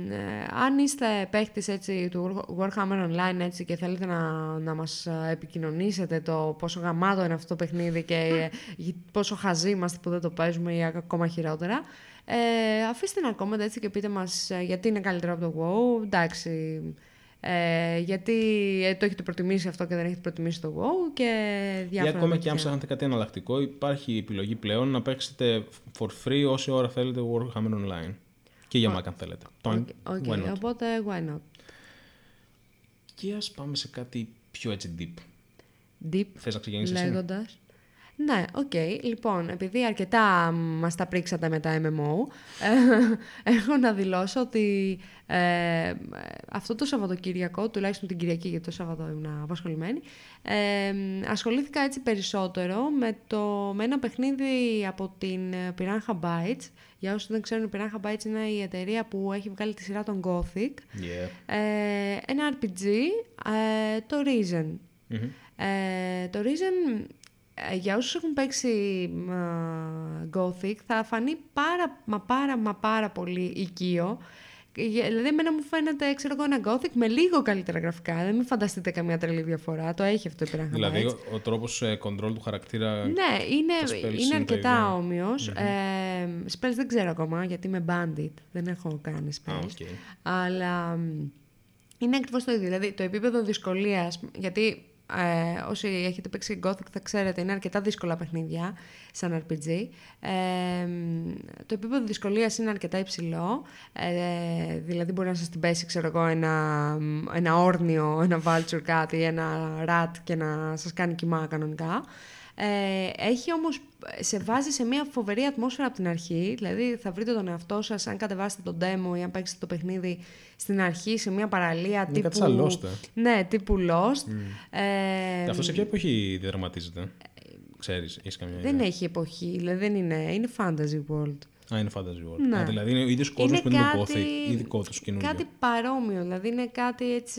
αν είστε παίχτης έτσι, του Warhammer Online έτσι, και θέλετε να, να μας επικοινωνήσετε το πόσο γαμάτο είναι αυτό το παιχνίδι και πόσο χαζοί είμαστε που δεν το παίζουμε ή ακόμα χειρότερα, ε, αφήστε ένα comment έτσι και πείτε μας γιατί είναι καλύτερο από το WoW. Εντάξει, ε, γιατί το έχετε προτιμήσει αυτό και δεν έχετε προτιμήσει το WoW και διάφορα. Ή ακόμα και αν ψάχνετε κάτι εναλλακτικό, υπάρχει επιλογή πλέον να παίξετε for free όση ώρα θέλετε Warhammer Online. Και για Mac αν θέλετε. Okay, okay. Οπότε, why not. Και ας πάμε σε κάτι πιο έτσι deep. Deep, θες να ξεκινήσεις λέγοντας. εσύ? Ναι, οκ. Okay. Λοιπόν, επειδή αρκετά μας τα πρίξατε με τα εμ εμ ο, έχω να δηλώσω ότι ε, αυτό το Σαββατοκύριακο, τουλάχιστον την Κυριακή, γιατί το Σάββατο ήμουν απασχολημένη, ε, ασχολήθηκα έτσι περισσότερο με, το, με ένα παιχνίδι από την Piranha Bytes. Για όσους δεν ξέρουν, η Piranha Bytes είναι η εταιρεία που έχει βγάλει τη σειρά των Gothic. Yeah. Ε, ένα αρ πι τζι, ε, το Risen. Mm-hmm. Ε, το Risen για όσους έχουν παίξει uh, Gothic θα φανεί πάρα μα πάρα μα πάρα πολύ οικείο. Δηλαδή, εμένα μου φαίνεται, ξέρω εγώ, ένα Gothic με λίγο καλύτερα γραφικά. Δεν μην φανταστείτε καμία τρελή διαφορά. Το έχει αυτό το πράγμα. Δηλαδή, ο, ο τρόπος ε, control του χαρακτήρα. Ναι, είναι, είναι, είναι αρκετά όμοιος. Mm-hmm. Ε, spells δεν ξέρω ακόμα, γιατί είμαι bandit. Δεν έχω κάνει spells. Ah, okay. Αλλά είναι ακριβώς το ίδιο. Δηλαδή, το επίπεδο δυσκολίας. Γιατί ε, όσοι έχετε παίξει Gothic θα ξέρετε, είναι αρκετά δύσκολα παιχνίδια σαν αρ πι τζι. Ε, το επίπεδο δυσκολίας είναι αρκετά υψηλό. Ε, δηλαδή μπορεί να σας την πέσει, ξέρω εγώ, ένα, ένα όρνιο, ένα vulture κάτι, ένα rat και να σας κάνει κοιμά κανονικά. Ε, έχει όμως, σε βάζει σε μια φοβερή ατμόσφαιρα από την αρχή. Δηλαδή θα βρείτε τον εαυτό σας αν κατεβάσετε το demo ή αν παίξετε το παιχνίδι στην αρχή σε μια παραλία είναι τύπου... κάτι σαν Lost, ε. Ναι, τύπου Lost. Mm. Ε, Αυτό σε ποια εποχή διαδραματίζεται? Ξέρεις, έχεις καμιά ιδέα? Δεν έχει εποχή, δηλαδή δεν είναι, είναι fantasy world. Α, είναι fantasy world. Ναι. Α, δηλαδή είναι ο ίδιος κόσμος που είναι το Gothic ή δικό τους καινούργιο? Κάτι παρόμοιο, δηλαδή είναι κάτι έτσι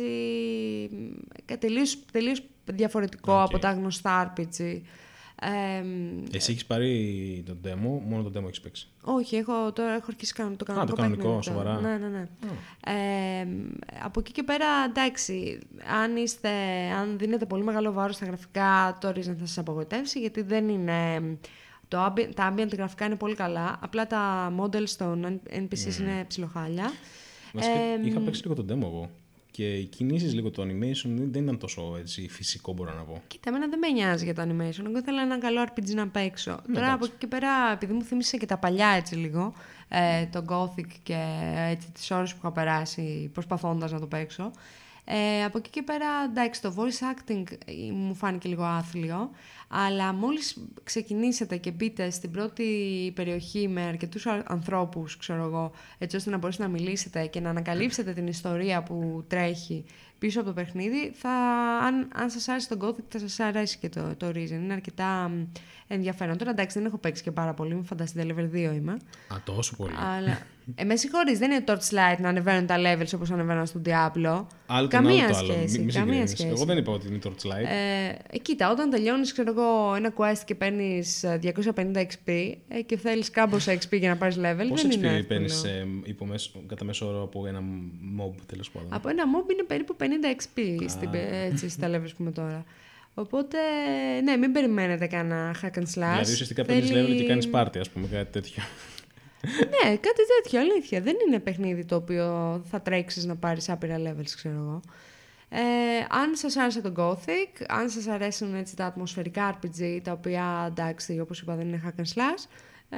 τελείως, τελείως διαφορετικό okay. από τα γνωστά αρ πι τζι. Ε, Εσύ έχεις πάρει το demo, μόνο το demo έχεις παίξει? Όχι, έχω, τώρα έχω αρχίσει το κανονικό. Α, το κανονικό, σοβαρά. Ναι, ναι, ναι. Oh. Ε, από εκεί και πέρα, εντάξει, αν, είστε, αν δίνετε πολύ μεγάλο βάρος στα γραφικά, το Risen θα σας απογοητεύσει, γιατί δεν είναι... Το, τα ambient γραφικά είναι πολύ καλά, απλά τα models των εν πι σις mm. είναι ψιλοχάλια. Βασικά, ε, είχα παίξει λίγο το demo εγώ. Και οι κινήσεις, λίγο το animation δεν ήταν τόσο έτσι, φυσικό, μπορώ να πω. Κοίτα, εμένα δεν με νοιάζει για το animation. Εγώ ήθελα ένα καλό αρ πι τζι να παίξω. Ναι, τώρα εντάξει. Από εκεί και πέρα, επειδή μου θύμισε και τα παλιά έτσι λίγο, ε, το Gothic και έτσι, τις ώρες που είχα περάσει προσπαθώντας να το παίξω. Ε, από εκεί και πέρα, εντάξει, το voice acting μου φάνηκε λίγο άθλιο, αλλά μόλις ξεκινήσετε και μπείτε στην πρώτη περιοχή με αρκετούς ανθρώπους, ξέρω εγώ, έτσι ώστε να μπορέσετε να μιλήσετε και να ανακαλύψετε την ιστορία που τρέχει πίσω από το παιχνίδι, θα, αν, αν σας άρεσε το Gothic θα σας αρέσει και το, το Risen. Είναι αρκετά ενδιαφέρον. Τώρα εντάξει, δεν έχω παίξει και πάρα πολύ, μην φανταστείτε, level δύο είμαι. Α, τόσο πολύ. Αλλά... Ε, με συγχωρείς, δεν είναι Torchlight να ανεβαίνουν τα levels όπως ανεβαίνουν στον Diablo. Άλλο καμία άλλο, σχέση. Μη, μη καμία σχέση. Εγώ δεν είπα ότι είναι Torchlight. Ε, κοίτα, όταν τελειώνεις ξέρω εγώ, ένα quest και παίρνεις διακόσια πενήντα εξ πι ε, και θέλεις κάμποσα εξ πι για να πάρεις level, πώς δεν εξ πι είναι παίρνεις ε, κατά μέσο όρο από ένα mob, τέλος πάντων? Από ένα mob είναι περίπου πενήντα εξ πι στην, έτσι, στα levels που είμαι τώρα. Οπότε, ναι, μην περιμένετε κανένα hack and slash. Δηλαδή ουσιαστικά παίρνεις Θέλει... level και κάνεις party, ας πούμε, κάτι τέτοιο. Ναι, κάτι τέτοιο, αλήθεια. Δεν είναι παιχνίδι το οποίο θα τρέξεις να πάρεις άπειρα levels, ξέρω εγώ. Ε, αν σας άρεσε το Gothic, αν σας αρέσουν έτσι, τα ατμοσφαιρικά αρ πι τζι, τα οποία, εντάξει, όπως είπα, δεν είναι hack and slash,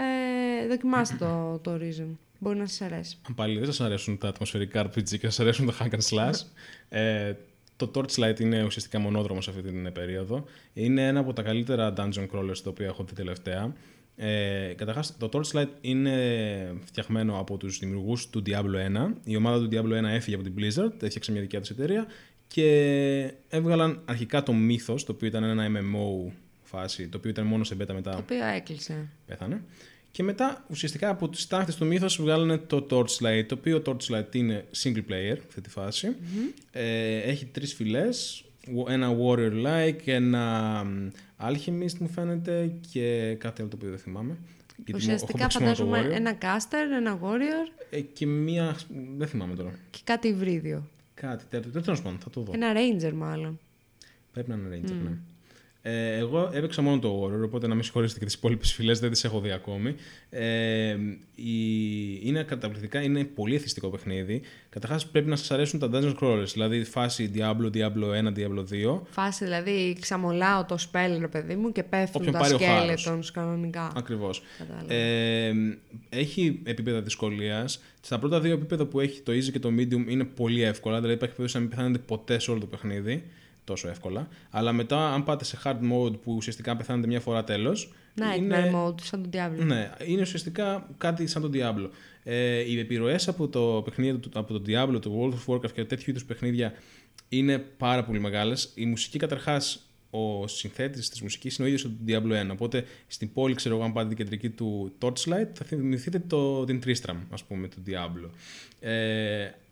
ε, δοκιμάστε το, το Risen. Μπορεί να σας αρέσει. Αν πάλι δεν σας αρέσουν τα ατμοσφαιρικά αρ πι τζι και σας αρέσουν τα hack and slash, ε, το Torchlight είναι ουσιαστικά μονόδρομο σε αυτή την περίοδο. Είναι ένα από τα καλύτερα dungeon crawlers τα οποία έχω δει τελευταία. Ε, καταρχάς, το Torchlight είναι φτιαχμένο από τους δημιουργούς του Diablo ένα. Η ομάδα του Diablo ένα έφυγε από την Blizzard, έφτιαξε μια δικιά τους εταιρεία και έβγαλαν αρχικά το Mythos, το οποίο ήταν ένα εμ εμ ο φάση, το οποίο ήταν μόνο σε beta μετά. Το οποίο έκλεισε. Πέθανε. Και μετά, ουσιαστικά από τις τάχτες του Mythos βγάλανε το Torchlight, το οποίο Torchlight είναι single player, αυτή τη φάση. Mm-hmm. Ε, έχει τρεις φυλές, ένα warrior-like, ένα alchemist μου φαίνεται και κάτι άλλο το οποίο δεν θυμάμαι. Ουσιαστικά φαντάζομαι ένα caster, ένα warrior. Ε, και μία, δεν θυμάμαι τώρα. Και κάτι υβρίδιο. Κάτι τέτοιο, δεν θέλω να θα το δω. Ένα ranger μάλλον. Πρέπει να είναι ranger, mm. ναι. Ε, εγώ έπαιξα μόνο το Warrior, οπότε να μην συγχωρήσετε και τις υπόλοιπες φυλές, δεν τις έχω δει ακόμη. Ε, η, είναι καταπληκτικά, είναι πολύ εθιστικό παιχνίδι. Καταρχάς πρέπει να σας αρέσουν τα Dungeon Crawlers, δηλαδή φάση Diablo, Diablo ένα, Diablo δύο. Φάση δηλαδή ξαμολάω το spell, ρε παιδί μου, και πέφτουν Όποιον τα skeletons κανονικά. Ακριβώς. Ε, έχει επίπεδα δυσκολίας. Στα πρώτα δύο επίπεδα που έχει, το easy και το medium, είναι πολύ εύκολα, δηλαδή υπάρχει περίπτωση να μην πεθάνετε ποτέ σε όλο το παιχνίδι. Τόσο εύκολα. Αλλά μετά, αν πάτε σε hard mode που ουσιαστικά πεθάνετε μια φορά τέλος. Ναι, είναι mode, σαν τον Diablo. Ναι, είναι ουσιαστικά κάτι σαν τον Diablo. Ε, οι επιρροές από το παιχνίδι, από τον Diablo, το World of Warcraft και τέτοιου είδους παιχνίδια είναι πάρα πολύ μεγάλες. Η μουσική, καταρχάς, ο συνθέτης της μουσικής είναι ο ίδιος του Diablo ένα. Οπότε στην πόλη, ξέρω εγώ, αν πάτε την κεντρική του Torchlight, θα θυμηθείτε το, την Tristram, ας πούμε, του Diablo. Ε,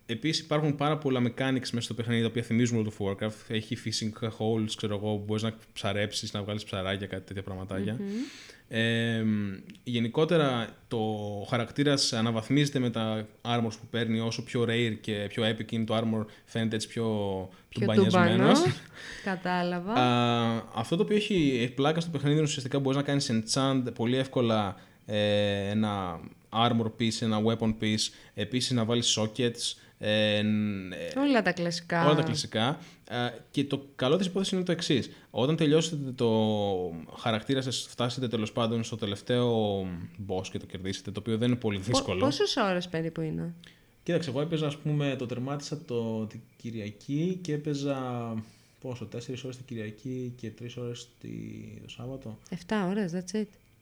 Επίσης υπάρχουν πάρα πολλά mechanics μέσα στο παιχνίδι τα οποία θυμίζουν World of Warcraft. Έχει fishing holes, ξέρω εγώ, που μπορείς να ψαρέψεις, να βγάλεις ψαράκια, κάτι τέτοια πραγματάκια. Mm-hmm. Ε, γενικότερα το χαρακτήρας αναβαθμίζεται με τα armors που παίρνει. Όσο πιο rare και πιο epic είναι το armor, φαίνεται έτσι πιο, πιο μπανιασμένος. Κατάλαβα. Α, αυτό το οποίο έχει, έχει πλάκα στο παιχνίδι είναι ουσιαστικά μπορείς να κάνεις enchant πολύ εύκολα ε, ένα armor piece, ένα weapon piece, επίσης να βάλεις sockets. Ε, όλα τα κλασικά. Όλα τα κλασικά. Ε, και το καλό της υπόθεσης είναι το εξής. Όταν τελειώσετε το χαρακτήρα σας, φτάσετε τέλος πάντων στο τελευταίο boss και το κερδίσετε, το οποίο δεν είναι πολύ δύσκολο. Πόσες ώρες περίπου είναι? Κοίταξε, εγώ έπαιζα, ας πούμε, το τερμάτισα το, την Κυριακή και έπαιζα πόσο, τέσσερις ώρες την Κυριακή και τρεις ώρες τη, το Σάββατο. Επτά ώρες, that's it.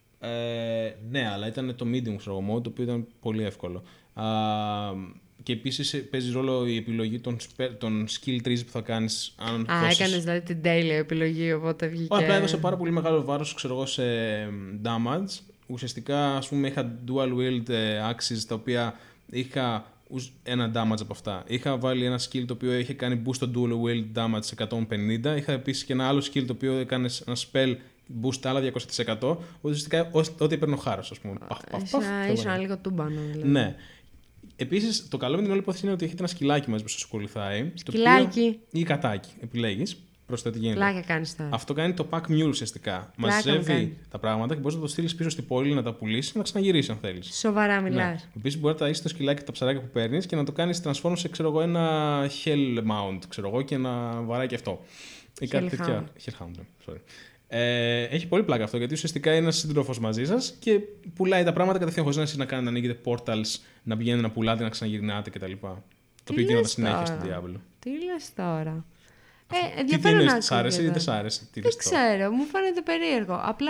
Ε, ναι, αλλά ήταν το medium mode, το οποίο ήταν πολύ εύκολο. Α, και επίσης παίζει ρόλο η επιλογή των, των skill trees που θα κάνεις. Αν Α, δώσεις... έκανες δηλαδή την τέλεια επιλογή, οπότε βγήκε... Όχι, απλά έδωσε πάρα πολύ μεγάλο βάρος, ξέρω εγώ, σε damage. Ουσιαστικά, ας πούμε, είχα dual wield axes, τα οποία είχα ένα damage από αυτά. Είχα βάλει ένα skill το οποίο είχε κάνει boost το dual wield damage σε εκατόν πενήντα. Είχα επίσης και ένα άλλο skill το οποίο έκανε ένα spell boost άλλα διακόσια τοις εκατό. Ουσιαστικά ό,τι έπαιρνε ο χάρος, ας πούμε. Ήσουν λίγο τούμπανο, δηλαδή. Ναι. Επίσης, το καλό με την όλη υπόθεση είναι ότι έχετε ένα σκυλάκι μαζί που σας ακολουθάει. Σκυλάκι. Οποίο... ή κατάκι. Επιλέγεις. Προς το τι γίνεται. Πλάκα κάνεις τώρα. Αυτό κάνει το pack mule ουσιαστικά. Μαζεύει τα πράγματα και μπορείς να το στείλεις πίσω στην πόλη, να τα πουλήσεις και να ξαναγυρίσεις αν θέλεις. Σοβαρά μιλάς. Ναι. Επίσης, μπορεί να τα το σκυλάκι και τα ψαράκια που παίρνεις και να το κάνεις transform σε ξέρω εγώ, ένα hell mount ξέρω εγώ, και να βαράει και αυτό. Ή κάτι τέτοιο. Hellhound. Sorry. Ε, έχει πολύ πλάκα αυτό γιατί ουσιαστικά είναι ένας σύντροφος μαζί σας και πουλάει τα πράγματα κατευθείαν χωρίς να εσείς να κάνετε να ανοίγετε portals, να πηγαίνετε να πουλάτε, να ξαναγυρνάτε κτλ. Το οποίο γίνεται συνέχεια στην Diablo. Τι λες τώρα? Ε, ενδιαφέρον τι τι σ' άρεσε ή δεν σ' άρεσε? Δεν ξέρω, μου φαίνεται περίεργο. Απλά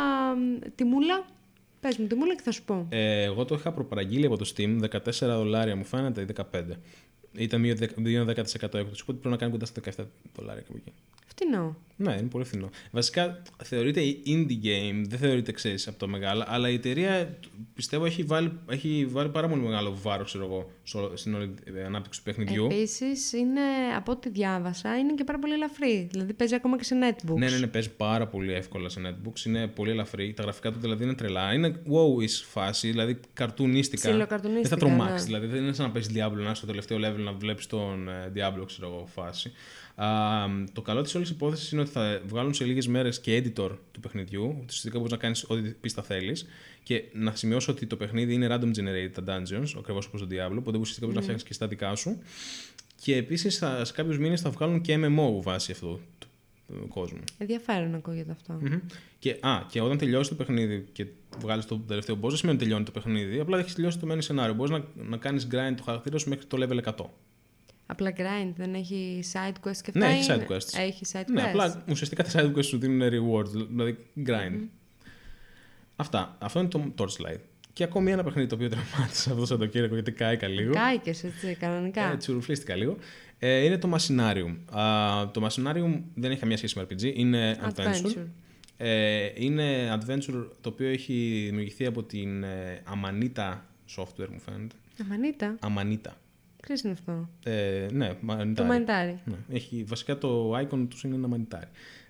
τη μούλα, πες μου τη μούλα και θα σου πω. Ε, εγώ το είχα προπαραγγείλει από το Steam, δεκατέσσερα δολάρια μου φαίνεται ή δεκαπέντε. Ήταν μείον δέκα τοις εκατό έκπτωση, οπότε πρέπει να κάνει κοντά στα δεκαεπτά δολάρια κάπου εκεί. Φτηνό. Ναι, είναι πολύ φθηνό. Βασικά θεωρείται indie game, δεν θεωρείται, ξέρεις, από το μεγάλο, αλλά η εταιρεία πιστεύω έχει βάλει, έχει βάλει πάρα πολύ μεγάλο βάρος, ξέρω εγώ, στην όλη ανάπτυξη του παιχνιδιού. Επίσης, είναι, από ό,τι διάβασα, είναι και πάρα πολύ ελαφρύ. Δηλαδή παίζει ακόμα και σε netbooks. Ναι, ναι, ναι, παίζει πάρα πολύ εύκολα σε netbooks. Είναι πολύ ελαφρύ. Τα γραφικά του δηλαδή είναι τρελά. Είναι wow-ish φάση, δηλαδή καρτουνίστικα. Ψιλοκαρτουνίστικα. Δεν θα τρομάξει, ναι. Δηλαδή δεν είναι σαν να παίζει Diablo, να είσαι στο τελευταίο level να βλέπει τον uh, Diablo, ξέρω εγώ, φάση. Uh, το καλό της όλης υπόθεσης είναι ότι θα βγάλουν σε λίγες μέρες και editor του παιχνιδιού. Ουσιαστικά μπορείς να κάνεις ό,τι πίστα θέλεις. Και να σημειώσω ότι το παιχνίδι είναι random generated τα dungeons, ακριβώς όπως το Diablo, οπότε ουσιαστικά μπορείς mm. να φτιάξεις και στα δικά σου. Και επίσης θα, σε κάποιους μήνες θα βγάλουν και εμ εμ ο βάσει αυτού του, του κόσμου. Ενδιαφέρον να ακούγεται αυτό. Mm-hmm. Και, α, και όταν τελειώσει το παιχνίδι και βγάλεις το τελευταίο boss, δεν σημαίνει ότι τελειώνει το παιχνίδι. Απλά έχεις τελειώσει το main σενάριο. Μπορείς να, να κάνεις grind το χαρακτήρα σου μέχρι το level εκατό. Απλά grind, δεν έχει side quest και αυτά? Ναι, έχει είναι... side quests. Έχει side quests. Ναι, απλά ουσιαστικά τα side quests σου δίνουν rewards, δηλαδή grind. Mm-hmm. Αυτά. Αυτό είναι το Torchlight. Και ακόμη ένα παιχνίδι το οποίο τερματίσα αυτό το Σαββατοκύριακο γιατί κάηκα λίγο. Κάηκες, έτσι, κανονικά. Ε, τσουρουφλίστηκα λίγο. Ε, είναι το Machinarium. Uh, το Machinarium δεν έχει καμία σχέση με αρ πι τζι, είναι adventure. adventure. Ε, είναι adventure το οποίο έχει δημιουργηθεί από την ε, Amanita Software, μου φαίνεται. Amanita? Amanita. Ποιος είναι αυτό? Ε, ναι, μανιτάρι. Το μανιτάρι. Ναι. Έχει, βασικά το icon τους είναι ένα μανιτάρι.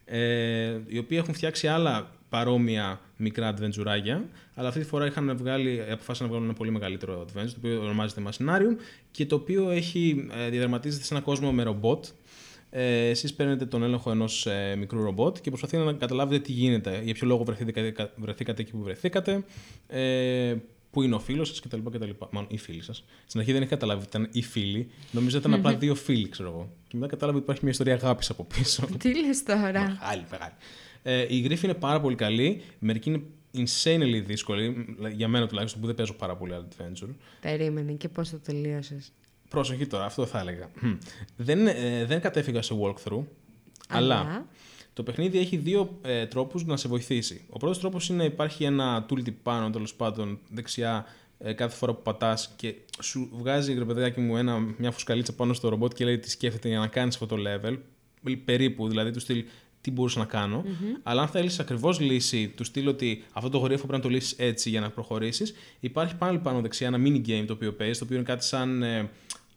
Ε, οι οποίοι έχουν φτιάξει άλλα παρόμοια μικρά adventureάκια, αλλά αυτή τη φορά είχαν βγάλει, αποφάσισαν να βγάλουν ένα πολύ μεγαλύτερο adventure, το οποίο ονομάζεται Machinarium και το οποίο έχει, ε, διαδραματίζεται σε έναν κόσμο με ρομπότ. Ε, εσείς παίρνετε τον έλεγχο ενός ε, μικρού ρομπότ και προσπαθείτε να καταλάβετε τι γίνεται, για ποιο λόγο βρεθήκατε, βρεθήκατε εκεί που βρεθήκατε, ε, πού είναι ο φίλος σας κτλ. Μάλλον οι φίλοι σας. Στην αρχή δεν είχα καταλάβει ότι ήταν οι φίλοι. Νομίζω ότι ήταν απλά δύο φίλοι, ξέρω εγώ. Και μετά κατάλαβα ότι υπάρχει μια ιστορία αγάπης από πίσω. Τι λες τώρα? Μεγάλη, μεγάλη. Ε, η γρίφη είναι πάρα πολύ καλή. Μερικοί είναι insanely δύσκολη. Για μένα τουλάχιστον που δεν παίζω πάρα πολύ adventure. Περίμενε, και πώς το τελείωσες? Πρόσεχε τώρα, αυτό θα έλεγα. δεν, ε, δεν κατέφυγα σε walkthrough, αλλά, αλλά το παιχνίδι έχει δύο ε, τρόπους να σε βοηθήσει. Ο πρώτος τρόπος είναι υπάρχει ένα tooltip πάνω, τέλος πάντων, δεξιά, ε, κάθε φορά που πατάς και σου βγάζει, ρε παιδάκι μου, ένα, μια φουσκαλίτσα πάνω στο ρομπότ και λέει τι σκέφτεται για να κάνεις αυτό το level. Περίπου, δηλαδή του στυλ τι μπορούσα να κάνω. Mm-hmm. Αλλά αν θέλεις ακριβώς λύση, του στυλ ότι αυτό το γορίφο πρέπει να το λύσεις έτσι για να προχωρήσεις, υπάρχει πάλι πάνω δεξιά ένα mini game το οποίο παίζεις, το οποίο είναι κάτι σαν. Ε,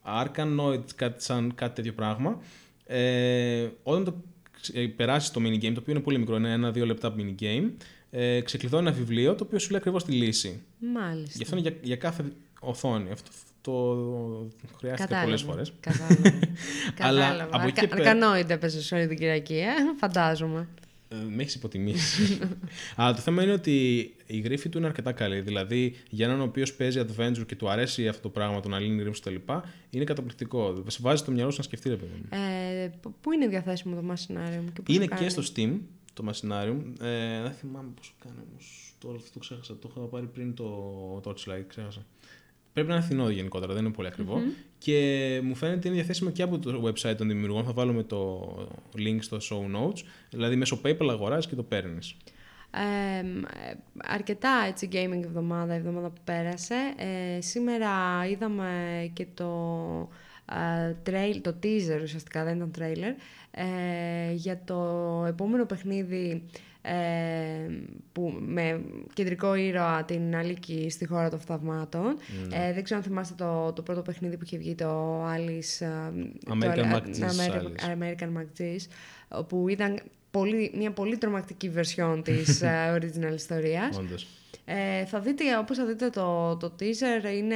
Arkanoid, κάτι, σαν κάτι τέτοιο πράγμα. Ε, όταν το περάσει το minigame, το οποίο είναι πολύ μικρό, είναι ένα-δύο λεπτά minigame, ε, ξεκλειδώνει ένα βιβλίο το οποίο σου λέει ακριβώς τη λύση. Μάλιστα. Γι' αυτό είναι για, για κάθε οθόνη. Αυτό το χρειάστηκε πολλές φορές. Κατάλαβα. Αλλά από εκεί και πέρα... Αρκανόιντ έπαιζε σε όλη την Κυριακή, φαντάζομαι. Ε, με έχεις υποτιμήσει. Αλλά το θέμα είναι ότι η γρίφη του είναι αρκετά καλή. Δηλαδή, για έναν ο οποίος παίζει adventure και του αρέσει αυτό το πράγμα, το να λύνει γρίφους κτλ., είναι καταπληκτικό. Σε βάζει το μυαλό σου να σκεφτεί, ρε παιδί μου. Ε, πού είναι διαθέσιμο το Machinarium και πώς είναι το και κάνει? στο Steam το Machinarium. Ε, δεν θυμάμαι πώς το κάνει όμως. Τώρα αυτό το ξέχασα. Το είχα πάρει πριν το Torchlight, ξέχασα. Πρέπει να είναι φθηνό γενικότερα, δεν είναι πολύ ακριβό. Mm-hmm. Και μου φαίνεται είναι διαθέσιμο και από το website των δημιουργών. Θα βάλουμε το link στο show notes. Δηλαδή μέσω PayPal αγοράζεις και το παίρνεις. Ε, αρκετά έτσι gaming εβδομάδα, εβδομάδα που πέρασε. Ε, σήμερα είδαμε και το, uh, trail, το teaser, ουσιαστικά δεν ήταν trailer, ε, για το επόμενο παιχνίδι ε, που, με κεντρικό ήρωα την Αλίκη στη χώρα των θαυμάτων. Mm. Ε, δεν ξέρω αν θυμάστε το, το πρώτο παιχνίδι που είχε βγει, το Alice, American το, Mac American, American Mac G's, όπου ήταν πολύ, μια πολύ τρομακτική version της uh, original ιστορίας. Όντως. Ε, θα δείτε, όπως θα δείτε το, το teaser, είναι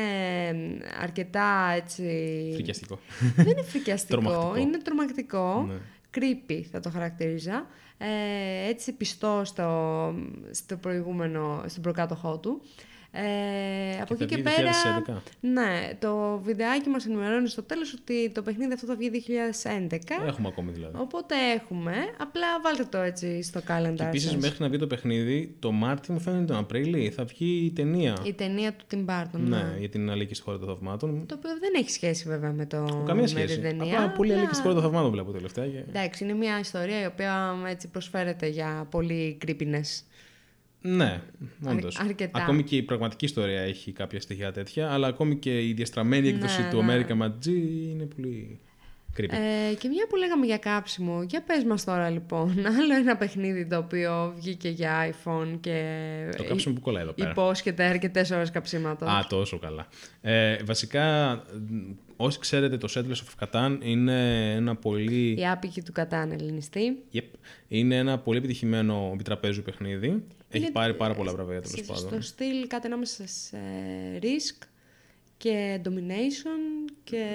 αρκετά έτσι... Φρικιαστικό. Δεν είναι φρικιαστικό, τρομακτικό. Είναι τρομακτικό. Ναι. Creepy θα το χαρακτηρίζα. Ε, έτσι πιστό στο, στο προηγούμενο, στον προκάτοχό του. Ε, από εκεί και πέρα, ναι, το βιντεάκι μας ενημερώνει στο τέλος ότι το παιχνίδι αυτό θα βγει δύο χιλιάδες έντεκα. Έχουμε ακόμη δηλαδή. Οπότε έχουμε, απλά βάλτε το έτσι στο calendar. Και επίσης μέχρι να βγει το παιχνίδι, το Μάρτιο μου φαίνεται τον Απρίλιο θα βγει η ταινία. Η ταινία του Tim Burton. Ναι, ναι, για την Αλίκη στη χώρα των θαυμάτων. Το οποίο δεν έχει σχέση βέβαια με, το, Καμία με σχέση. την ταινία. Απλά πολύ Αλίκη στη χώρα των θαυμάτων βλέπω τελευταία. Και... εντάξει, είναι μια ιστορία η οποία έτσι προσφέρεται για πολύ creepiness. Ναι, όντως. Αρκετά. Ακόμη και η πραγματική ιστορία έχει κάποια στοιχεία τέτοια, αλλά ακόμη και η διαστραμμένη έκδοση ναι, του ναι. American Mac G είναι πολύ creepy. Ε, και μια που λέγαμε για κάψιμο, για πες μας τώρα λοιπόν, άλλο ένα παιχνίδι το οποίο βγήκε για iPhone και το κάψιμο που κολλάει εδώ πέρα. Υπόσχεται αρκετές ώρες καψίματος. Α, τόσο καλά. Ε, βασικά, όσοι ξέρετε, το Settlers of Catan είναι ένα πολύ... Η άπικη του Catan ελληνιστή. Yep. Είναι ένα πολύ επιτυχημένο επιτραπέζιο παιχνίδι. Έχει πάρει πάρα πολλά βραβεία, τέλος πάντων. Στο στυλ κάτι ανάμεσα σε Risk και Domination και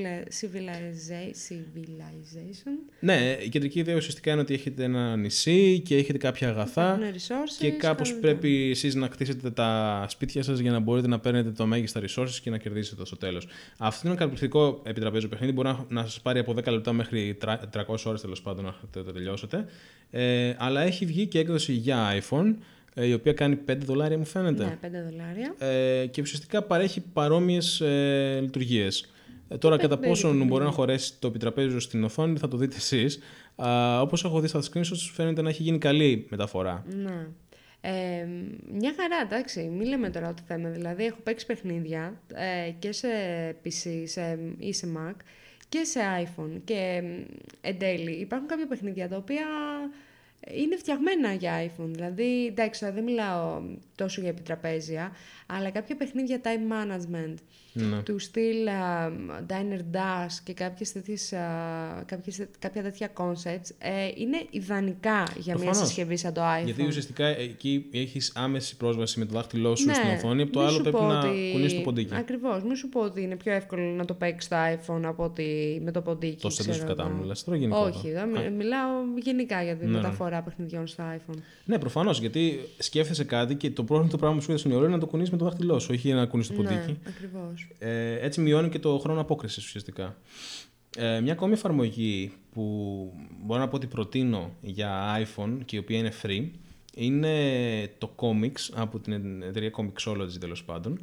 Civilization. Ναι, η κεντρική ιδέα ουσιαστικά είναι ότι έχετε ένα νησί και έχετε κάποια αγαθά και κάπως πρέπει εσείς να κτίσετε τα σπίτια σας για να μπορείτε να παίρνετε το μέγιστα resources και να κερδίσετε το στο τέλος. Αυτό είναι ένα καταπληκτικό επιτραπέζιο παιχνίδι. Μπορεί να, να σας πάρει από δέκα λεπτά μέχρι τριακόσιες ώρες τέλος πάντων να το τελειώσετε. Ε, αλλά έχει βγει και έκδοση για iPhone, η οποία κάνει πέντε δολάρια μου φαίνεται. Ναι, πέντε δολάρια. Ε, και ουσιαστικά παρέχει παρόμοιες ε, λειτουργίες. Ε, τώρα, κατά πόσον μπορεί να χωρέσει το επιτραπέζιο στην οθόνη, θα το δείτε εσείς. Ε, όπως έχω δει στα screenshots, φαίνεται να έχει γίνει καλή μεταφορά. Ναι. Ε, μια χαρά, εντάξει, μην λέμε τώρα ό,τι θέμε. Δηλαδή, έχω παίξει παιχνίδια ε, και σε πι σι σε, ή σε Mac και σε iPhone. Και εν τέλει, υπάρχουν κάποια παιχνίδια τα οποία είναι φτιαγμένα για iPhone. Δηλαδή, εντάξει, δεν μιλάω τόσο για επιτραπέζια, αλλά κάποια παιχνίδια time management, ναι. του στυλ uh, Diner Dash και κάποιες τέτοιες, uh, κάποιες, κάποια τέτοια concepts, ε, είναι ιδανικά για Προφανώς. μια συσκευή σαν το iPhone. Γιατί ουσιαστικά εκεί έχεις άμεση πρόσβαση με το δάχτυλό σου ναι, στην οθόνη, από το άλλο πρέπει να ότι... κουνήσεις το ποντίκι. Ακριβώς. Μην σου πω ότι είναι πιο εύκολο να το παίξεις στο iPhone από ότι με το ποντίκι. Το Settlers of Catan, μιλάς τώρα γενικά. Όχι, εδώ, μιλάω γενικά για τη ναι, μεταφορά παιχνιδιών στο iPhone. Ναι, προφανώς, γιατί σκέφτεσαι κάτι και το πρώτο το πράγμα που σου έρχεται στο μυαλό είναι να το κουνήσεις με το δάχτυλό σου, όχι να κουνήσεις το ποντίκι. Ναι, ακριβώς. Ε, έτσι μειώνει και το χρόνο απόκρισης ουσιαστικά. Ε, μια ακόμη εφαρμογή που μπορώ να πω ότι προτείνω για iPhone και η οποία είναι free είναι το Comics από την εταιρεία Comixology τέλος πάντων,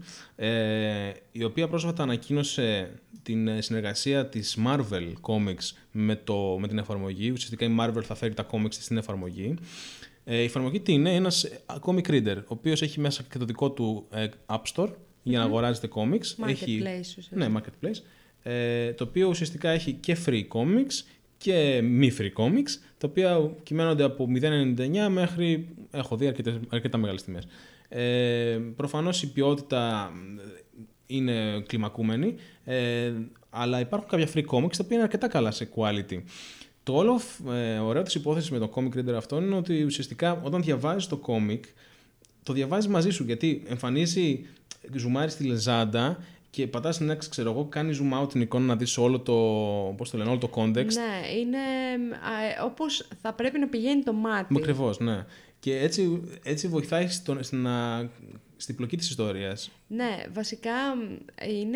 ε, η οποία πρόσφατα ανακοίνωσε την συνεργασία της Marvel Comics με, το, με την εφαρμογή. Ουσιαστικά η Marvel θα φέρει τα comics της στην εφαρμογή. Ε, η εφαρμογή τι είναι? Ένας comic reader, ο οποίος έχει μέσα και το δικό του ε, App Store για να mm-hmm. αγοράζετε comics. Marketplace. Έχει, ναι, Marketplace. Ε, το οποίο ουσιαστικά έχει και free comics και μη free comics, τα οποία κυμαίνονται από μηδέν ενενήντα εννιά μέχρι, έχω δει, αρκετές, αρκετά μεγάλες τιμές. Ε, προφανώς η ποιότητα είναι κλιμακούμενοι, ε, αλλά υπάρχουν κάποια free comics τα οποία είναι αρκετά καλά σε quality. Το όλο ε, ωραίο της υπόθεσης με το comic reader αυτό είναι ότι ουσιαστικά όταν διαβάζεις το comic, το διαβάζεις μαζί σου, γιατί εμφανίζει, ζουμάρει στη λεζάντα και πατάς next, ξέρω εγώ, κάνει zoom out την εικόνα να δεις όλο το, πώς το λένε, όλο το context. Ναι, είναι α, όπως θα πρέπει να πηγαίνει το μάτι. Ακριβώς, ναι. Και έτσι, έτσι βοηθάει στο, στην, στην πλοκή της ιστορίας. Ναι, βασικά είναι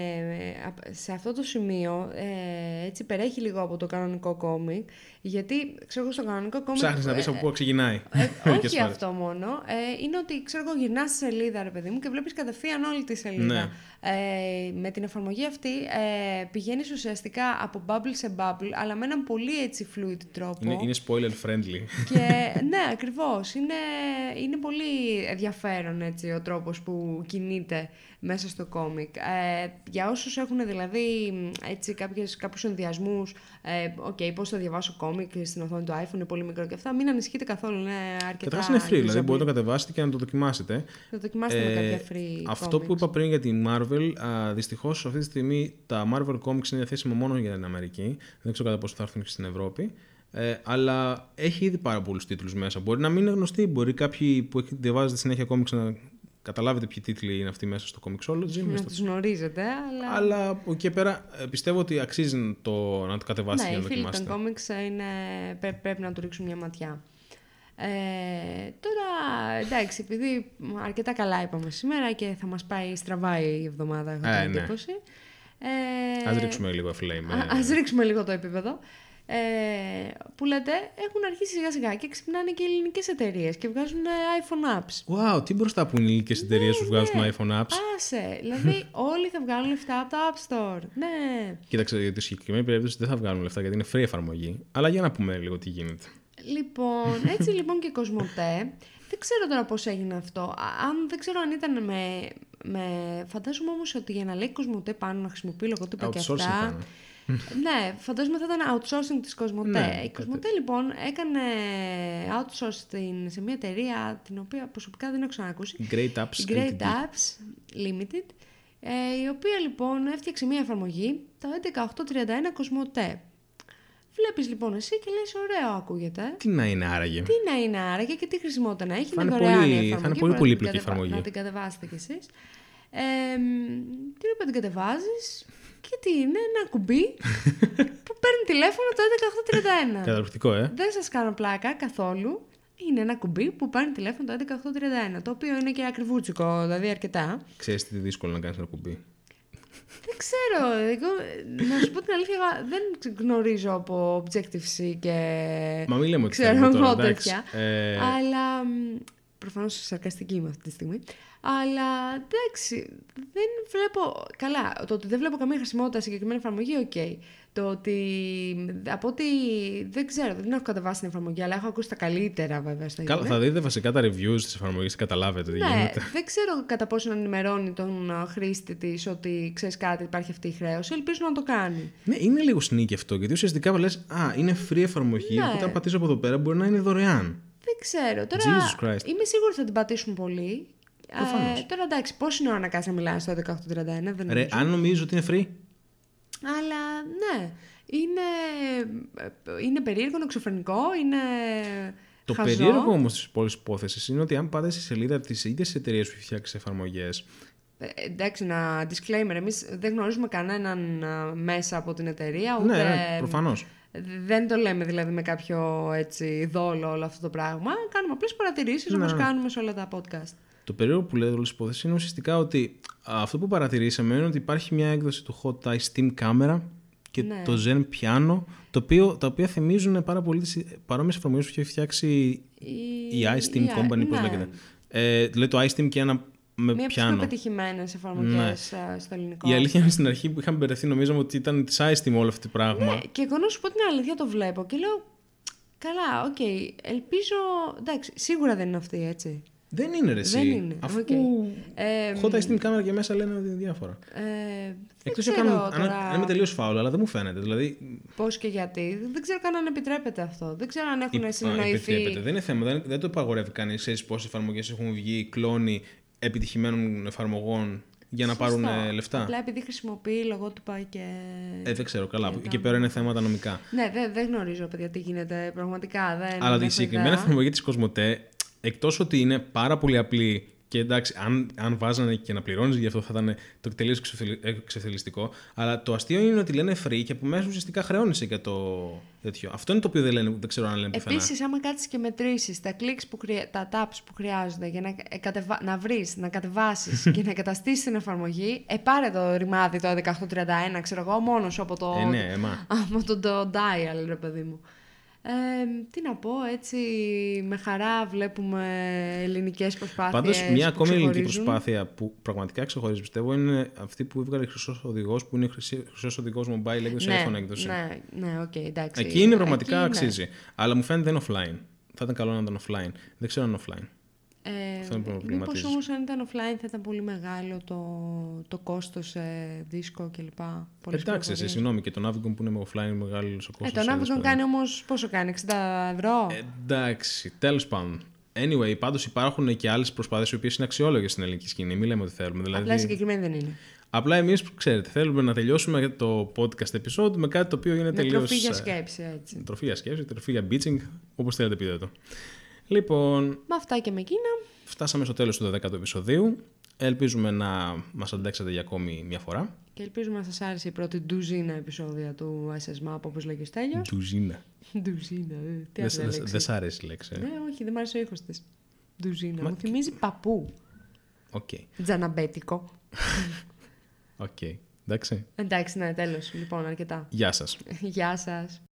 σε αυτό το σημείο, ε, έτσι περέχει λίγο από το κανονικό κόμικ, γιατί ξέρω στο κανονικό κόμικ... Ψάχνεις να δεις από πού ξεκινάει. Ε, όχι αυτό μόνο, ε, είναι ότι ξέρω εγώ γυρνάς στη σελίδα ρε παιδί μου και βλέπεις κατευθείαν όλη τη σελίδα. Ναι. Ε, με την εφαρμογή αυτή ε, πηγαίνεις ουσιαστικά από bubble σε bubble, αλλά με έναν πολύ έτσι fluid τρόπο. Είναι, είναι spoiler friendly. Και ναι, ακριβώς. Είναι, είναι πολύ ενδιαφέρον έτσι, ο τρόπος που κινείται μέσα στο κόμικ. Ε, για όσους έχουν δηλαδή έτσι, κάποιες, κάποιους ενδιασμούς, ε, okay, πώς θα διαβάσω κόμικ στην οθόνη του iPhone, είναι πολύ μικρό και αυτά, μην ανησυχείτε καθόλου, είναι αρκετά... Καταρχάς είναι free, δηλαδή μπορείτε να το κατεβάσετε και να το δοκιμάσετε. Να το δοκιμάσετε ε, με κάποια free Αυτό comics. που είπα πριν για την Marvel, α, δυστυχώς αυτή τη στιγμή τα Marvel Comics είναι διαθέσιμα μόνο για την Αμερική. Δεν ξέρω κατά πόσο θα έρθουν και στην Ευρώπη. Ε, αλλά έχει ήδη πάρα πολλούς τίτλους μέσα. Μπορεί να μην είναι γνωστοί, μπορεί κάποιοι που διαβάζετε συνέχεια comics να καταλάβετε ποιοι τίτλοι είναι αυτοί μέσα στο Comixology. Να τους γνωρίζετε, αλλά... Αλλά από εκεί πέρα πιστεύω ότι αξίζει το, να το κατεβάσετε ναι, για να δοκιμάσετε. Ναι, οι φίλοι των comics είναι, πρέ, πρέπει να του ρίξουν μια ματιά. Ε, τώρα, εντάξει, επειδή αρκετά καλά είπαμε σήμερα και θα μας πάει στραβά η εβδομάδα, έχω την εντύπωση. Ε, ας ρίξουμε λίγο flame. Ας ρίξουμε λίγο το επίπεδο. Ε, που λέτε, έχουν αρχίσει σιγά σιγά και ξυπνάνε και ελληνικές εταιρείες και βγάζουν iPhone apps. Wow, τι μπροστά που είναι οι ελληνικές εταιρείες που βγάζουν ναι. iPhone apps. Άσε, δηλαδή όλοι θα βγάλουν λεφτά από το App Store. Ναι. Κοίταξε, για τη συγκεκριμένη περίπτωση δεν θα βγάλουν λεφτά γιατί είναι free εφαρμογή. Αλλά για να πούμε λίγο τι γίνεται. Λοιπόν, έτσι λοιπόν και η Κοσμοτέ. Δεν ξέρω τώρα πώς έγινε αυτό. Αν, δεν ξέρω αν ήταν με, με... Φαντάζομαι όμως ότι για να λέει Κοσμοτέ πάνω να χρησιμοποιεί λογότυπα και αυτά... Ναι, φαντάζομαι θα ήταν outsourcing της Κοσμοτέ. Ναι, η Κοσμοτέ λοιπόν έκανε outsourcing σε μια εταιρεία την οποία προσωπικά δεν έχω ξανακούσει. Great Apps Great Apps Limited, ε, η οποία λοιπόν έφτιαξε μια εφαρμογή, το έντεκα οκτακόσια τριάντα ένα Κοσμοτέ. Βλέπεις λοιπόν εσύ και λες ωραίο ακούγεται. Τι να είναι άραγε. Τι να είναι άραγε και τι χρησιμότητα να έχει. Θα είναι δωρεάν πολύ, η εφαρμογή. Θα είναι πολύ πολύπλοκη η εφαρμογή. Να την κατεβάσετε κι εσείς. Ε, την οποία την κατεβάζεις και τι είναι, ένα κουμπί που παίρνει τηλέφωνο το έντεκα οκτακόσια τριάντα ένα. Καταπληκτικό, ε. Δεν σας κάνω πλάκα καθόλου. Είναι ένα κουμπί που παίρνει τηλέφωνο το έντεκα οκτακόσια τριάντα ένα, το οποίο είναι και ακριβούτσικο, δηλαδή αρκετά. Ξέρεις τι δύσκολο να κάνεις ένα κουμπί. Δεν ξέρω. Εγώ, να σου πω την αλήθεια, δεν γνωρίζω από Objective-C και. Μα μην λέμε ότι ξέρω εγώ τέτοια. Ε... Αλλά. Προφανώς σαρκαστική είμαι αυτή τη στιγμή. Αλλά εντάξει, δεν βλέπω. Καλά, το ότι δεν βλέπω καμία χρησιμότητα σε συγκεκριμένη εφαρμογή, οκ. Okay. Το ότι. Από ότι. Δεν ξέρω, δεν έχω κατεβάσει την εφαρμογή, αλλά έχω ακούσει τα καλύτερα βέβαια στο Καλά, θα δείτε βασικά τα reviews της εφαρμογής και καταλάβετε τι ναι, γίνεται. Δεν ξέρω κατά πόσο να ενημερώνει τον χρήστη της ότι ξέρεις κάτι, υπάρχει αυτή η χρέωση. Ελπίζω να το κάνει. Ναι, είναι λίγο sneaky αυτό, γιατί ουσιαστικά λες, α, είναι free εφαρμογή, ναι. Οπότε αν πατήσω από εδώ πέρα μπορεί να είναι δωρεάν. Δεν ξέρω. Τώρα είμαι σίγουρη ότι θα την πατήσουν πολύ. Ε, τώρα εντάξει, πόση ώρα να κάτσει να μιλάει στο έντεκα οκτακόσια τριάντα ένα, δεν νομίζω. Ρε, αν νομίζω ότι είναι free. Αλλά ναι, είναι, είναι περίεργο, είναι εξωφρενικό, είναι το χαζό. Περίεργο όμως της όλης υπόθεσης είναι ότι αν πάτε στη σελίδα της ίδιας εταιρείας που έχει φτιάξει εφαρμογές. Ε, εντάξει, ένα disclaimer, εμείς δεν γνωρίζουμε κανέναν μέσα από την εταιρεία, ούτε... Ναι, ναι, προφανώς. Δεν το λέμε δηλαδή με κάποιο έτσι δόλο όλο αυτό το πράγμα. Κάνουμε απλές παρατηρήσεις, ναι, όπως κάνουμε σε όλα τα podcast. Το περίεργο που λέει όλη η υπόθεση είναι ουσιαστικά ότι αυτό που παρατηρήσαμε είναι ότι υπάρχει μια έκδοση του Hot Eye Steam Camera και ναι. το Zen Piano, το οποίο, τα οποία θυμίζουν πάρα πολύ τις παρόμοιες εφαρμογές που έχει φτιάξει η, η iSteam η, Company, ναι. πώς λέγεται. Ε, δηλαδή το iSteam και ένα με μία πιάνο. Μία από τις πιο πετυχημένες εφαρμογές ναι. στο ελληνικό. Η αλήθεια είναι στην αρχή που είχαμε μπερδευτεί, νομίζαμε ότι ήταν της iSteam όλο αυτό το πράγμα. Ναι, και εγώ να σου πω την αλήθεια, το βλέπω και λέω, καλά, οκ, okay, ελπίζω, εντάξει, σίγουρα δεν είναι αυτή, έτσι. Δεν είναι ρε εσύ. Δεν είναι. Αφού okay. Hot Eye Steam κάμερα και μέσα λένε ότι είναι διάφορα. Ε, Εκτός αν, τώρα... αν είμαι τελείως φάουλο, αλλά δεν μου φαίνεται. Δηλαδή... Πώς και γιατί. Δεν ξέρω καν αν επιτρέπεται αυτό. Δεν ξέρω αν έχουν συνεννοηθεί. Επιτρέπεται. Δεν είναι θέμα. Δεν, δεν το υπαγορεύει κανείς. Ξέρεις πόσες εφαρμογές έχουν βγει κλόνοι επιτυχημένων εφαρμογών. για να Σωστό. πάρουν λεφτά. Απλά επειδή χρησιμοποιεί λογότυπα και. Ε, δεν ξέρω καλά. Και Εκεί τα... πέρα είναι θέματα νομικά. Ναι, δεν, δεν γνωρίζω, παιδιά, τι γίνεται πραγματικά. Δεν Αλλά η συγκεκριμένη εφαρμογή της Κοσμοτέ, εκτός ότι είναι πάρα πολύ απλή. Και εντάξει, αν, αν βάζανε και να πληρώνεις γι' αυτό θα ήταν το τελείως εξευθελιστικό. Αλλά το αστείο είναι ότι λένε free και από μέσα ουσιαστικά χρεώνεσαι για το τέτοιο. Αυτό είναι το οποίο δεν, λένε, δεν ξέρω αν λένε πουθενά. Επίσης, άμα κάτσεις και μετρήσεις τα clicks που χρεια... τα taps που χρειάζονται για να, κατεβα... να βρεις, να κατεβάσεις και να εγκαταστήσεις την εφαρμογή, ε, πάρε το ρημάδι το δεκαοκτώ τριάντα ένα, ξέρω εγώ, μόνος από το, ε, ναι, από το, το dial, ρε παιδί μου. Ε, τι να πω, έτσι με χαρά βλέπουμε ελληνικές προσπάθειες. Πάντως, μια ακόμη ελληνική προσπάθεια που πραγματικά ξεχωρίζει, πιστεύω, είναι αυτή που έβγαλε Χρυσός Οδηγός, που είναι Χρυσός Οδηγός Mobile, έκδοση ναι, iPhone έκδοση. Ναι, ναι, οκ, okay, εντάξει. Εκεί είναι πραγματικά Εκεί, αξίζει. Ναι. Αλλά μου φαίνεται είναι offline. Θα ήταν καλό να ήταν offline. Δεν ξέρω αν είναι offline. Ε, μήπως όμως αν ήταν offline θα ήταν πολύ μεγάλο το, το κόστος ε, δίσκο κλπ. Εντάξει, εσύ, συγγνώμη, και το Navigum που είναι με offline μεγάλο ο κόστος. Ε, το Navigum κάνει όμως πόσο κάνει, εξήντα ευρώ. Ε, εντάξει, τέλος πάντων. Anyway, πάντως υπάρχουν και άλλες προσπάθειες οι οποίες είναι αξιόλογες στην ελληνική σκηνή. Μην λέμε ότι θέλουμε. Δηλαδή... Απλά συγκεκριμένη δεν είναι. Απλά εμείς, ξέρετε, θέλουμε να τελειώσουμε το podcast episode με κάτι το οποίο είναι τελείως. Τροφή για σκέψη, έτσι. Τροφή για σκέψη, τροφή για bitching, όπως θέλετε πείτε το. Λοιπόν. Με αυτά και με εκείνα. Φτάσαμε στο τέλος του δωδέκατου επεισοδίου. Ελπίζουμε να μας αντέξετε για ακόμη μια φορά. Και ελπίζουμε να σας άρεσε η πρώτη ντουζίνα επεισόδια του ες ες Map, όπως λέγει ο Στέλιος. Ντουζίνα. Ντουζίνα, τι δεν δε, δε σ' άρεσε η λέξη. Ναι, όχι, δεν μ' άρεσε ο ήχος της. Ντουζίνα. Μα... Μου θυμίζει παππού. Okay. Τζαναμπέτικο. Οκ. Okay. Εντάξει. Εντάξει, ναι, τέλος. Λοιπόν, αρκετά. Γεια σας. Γεια σας.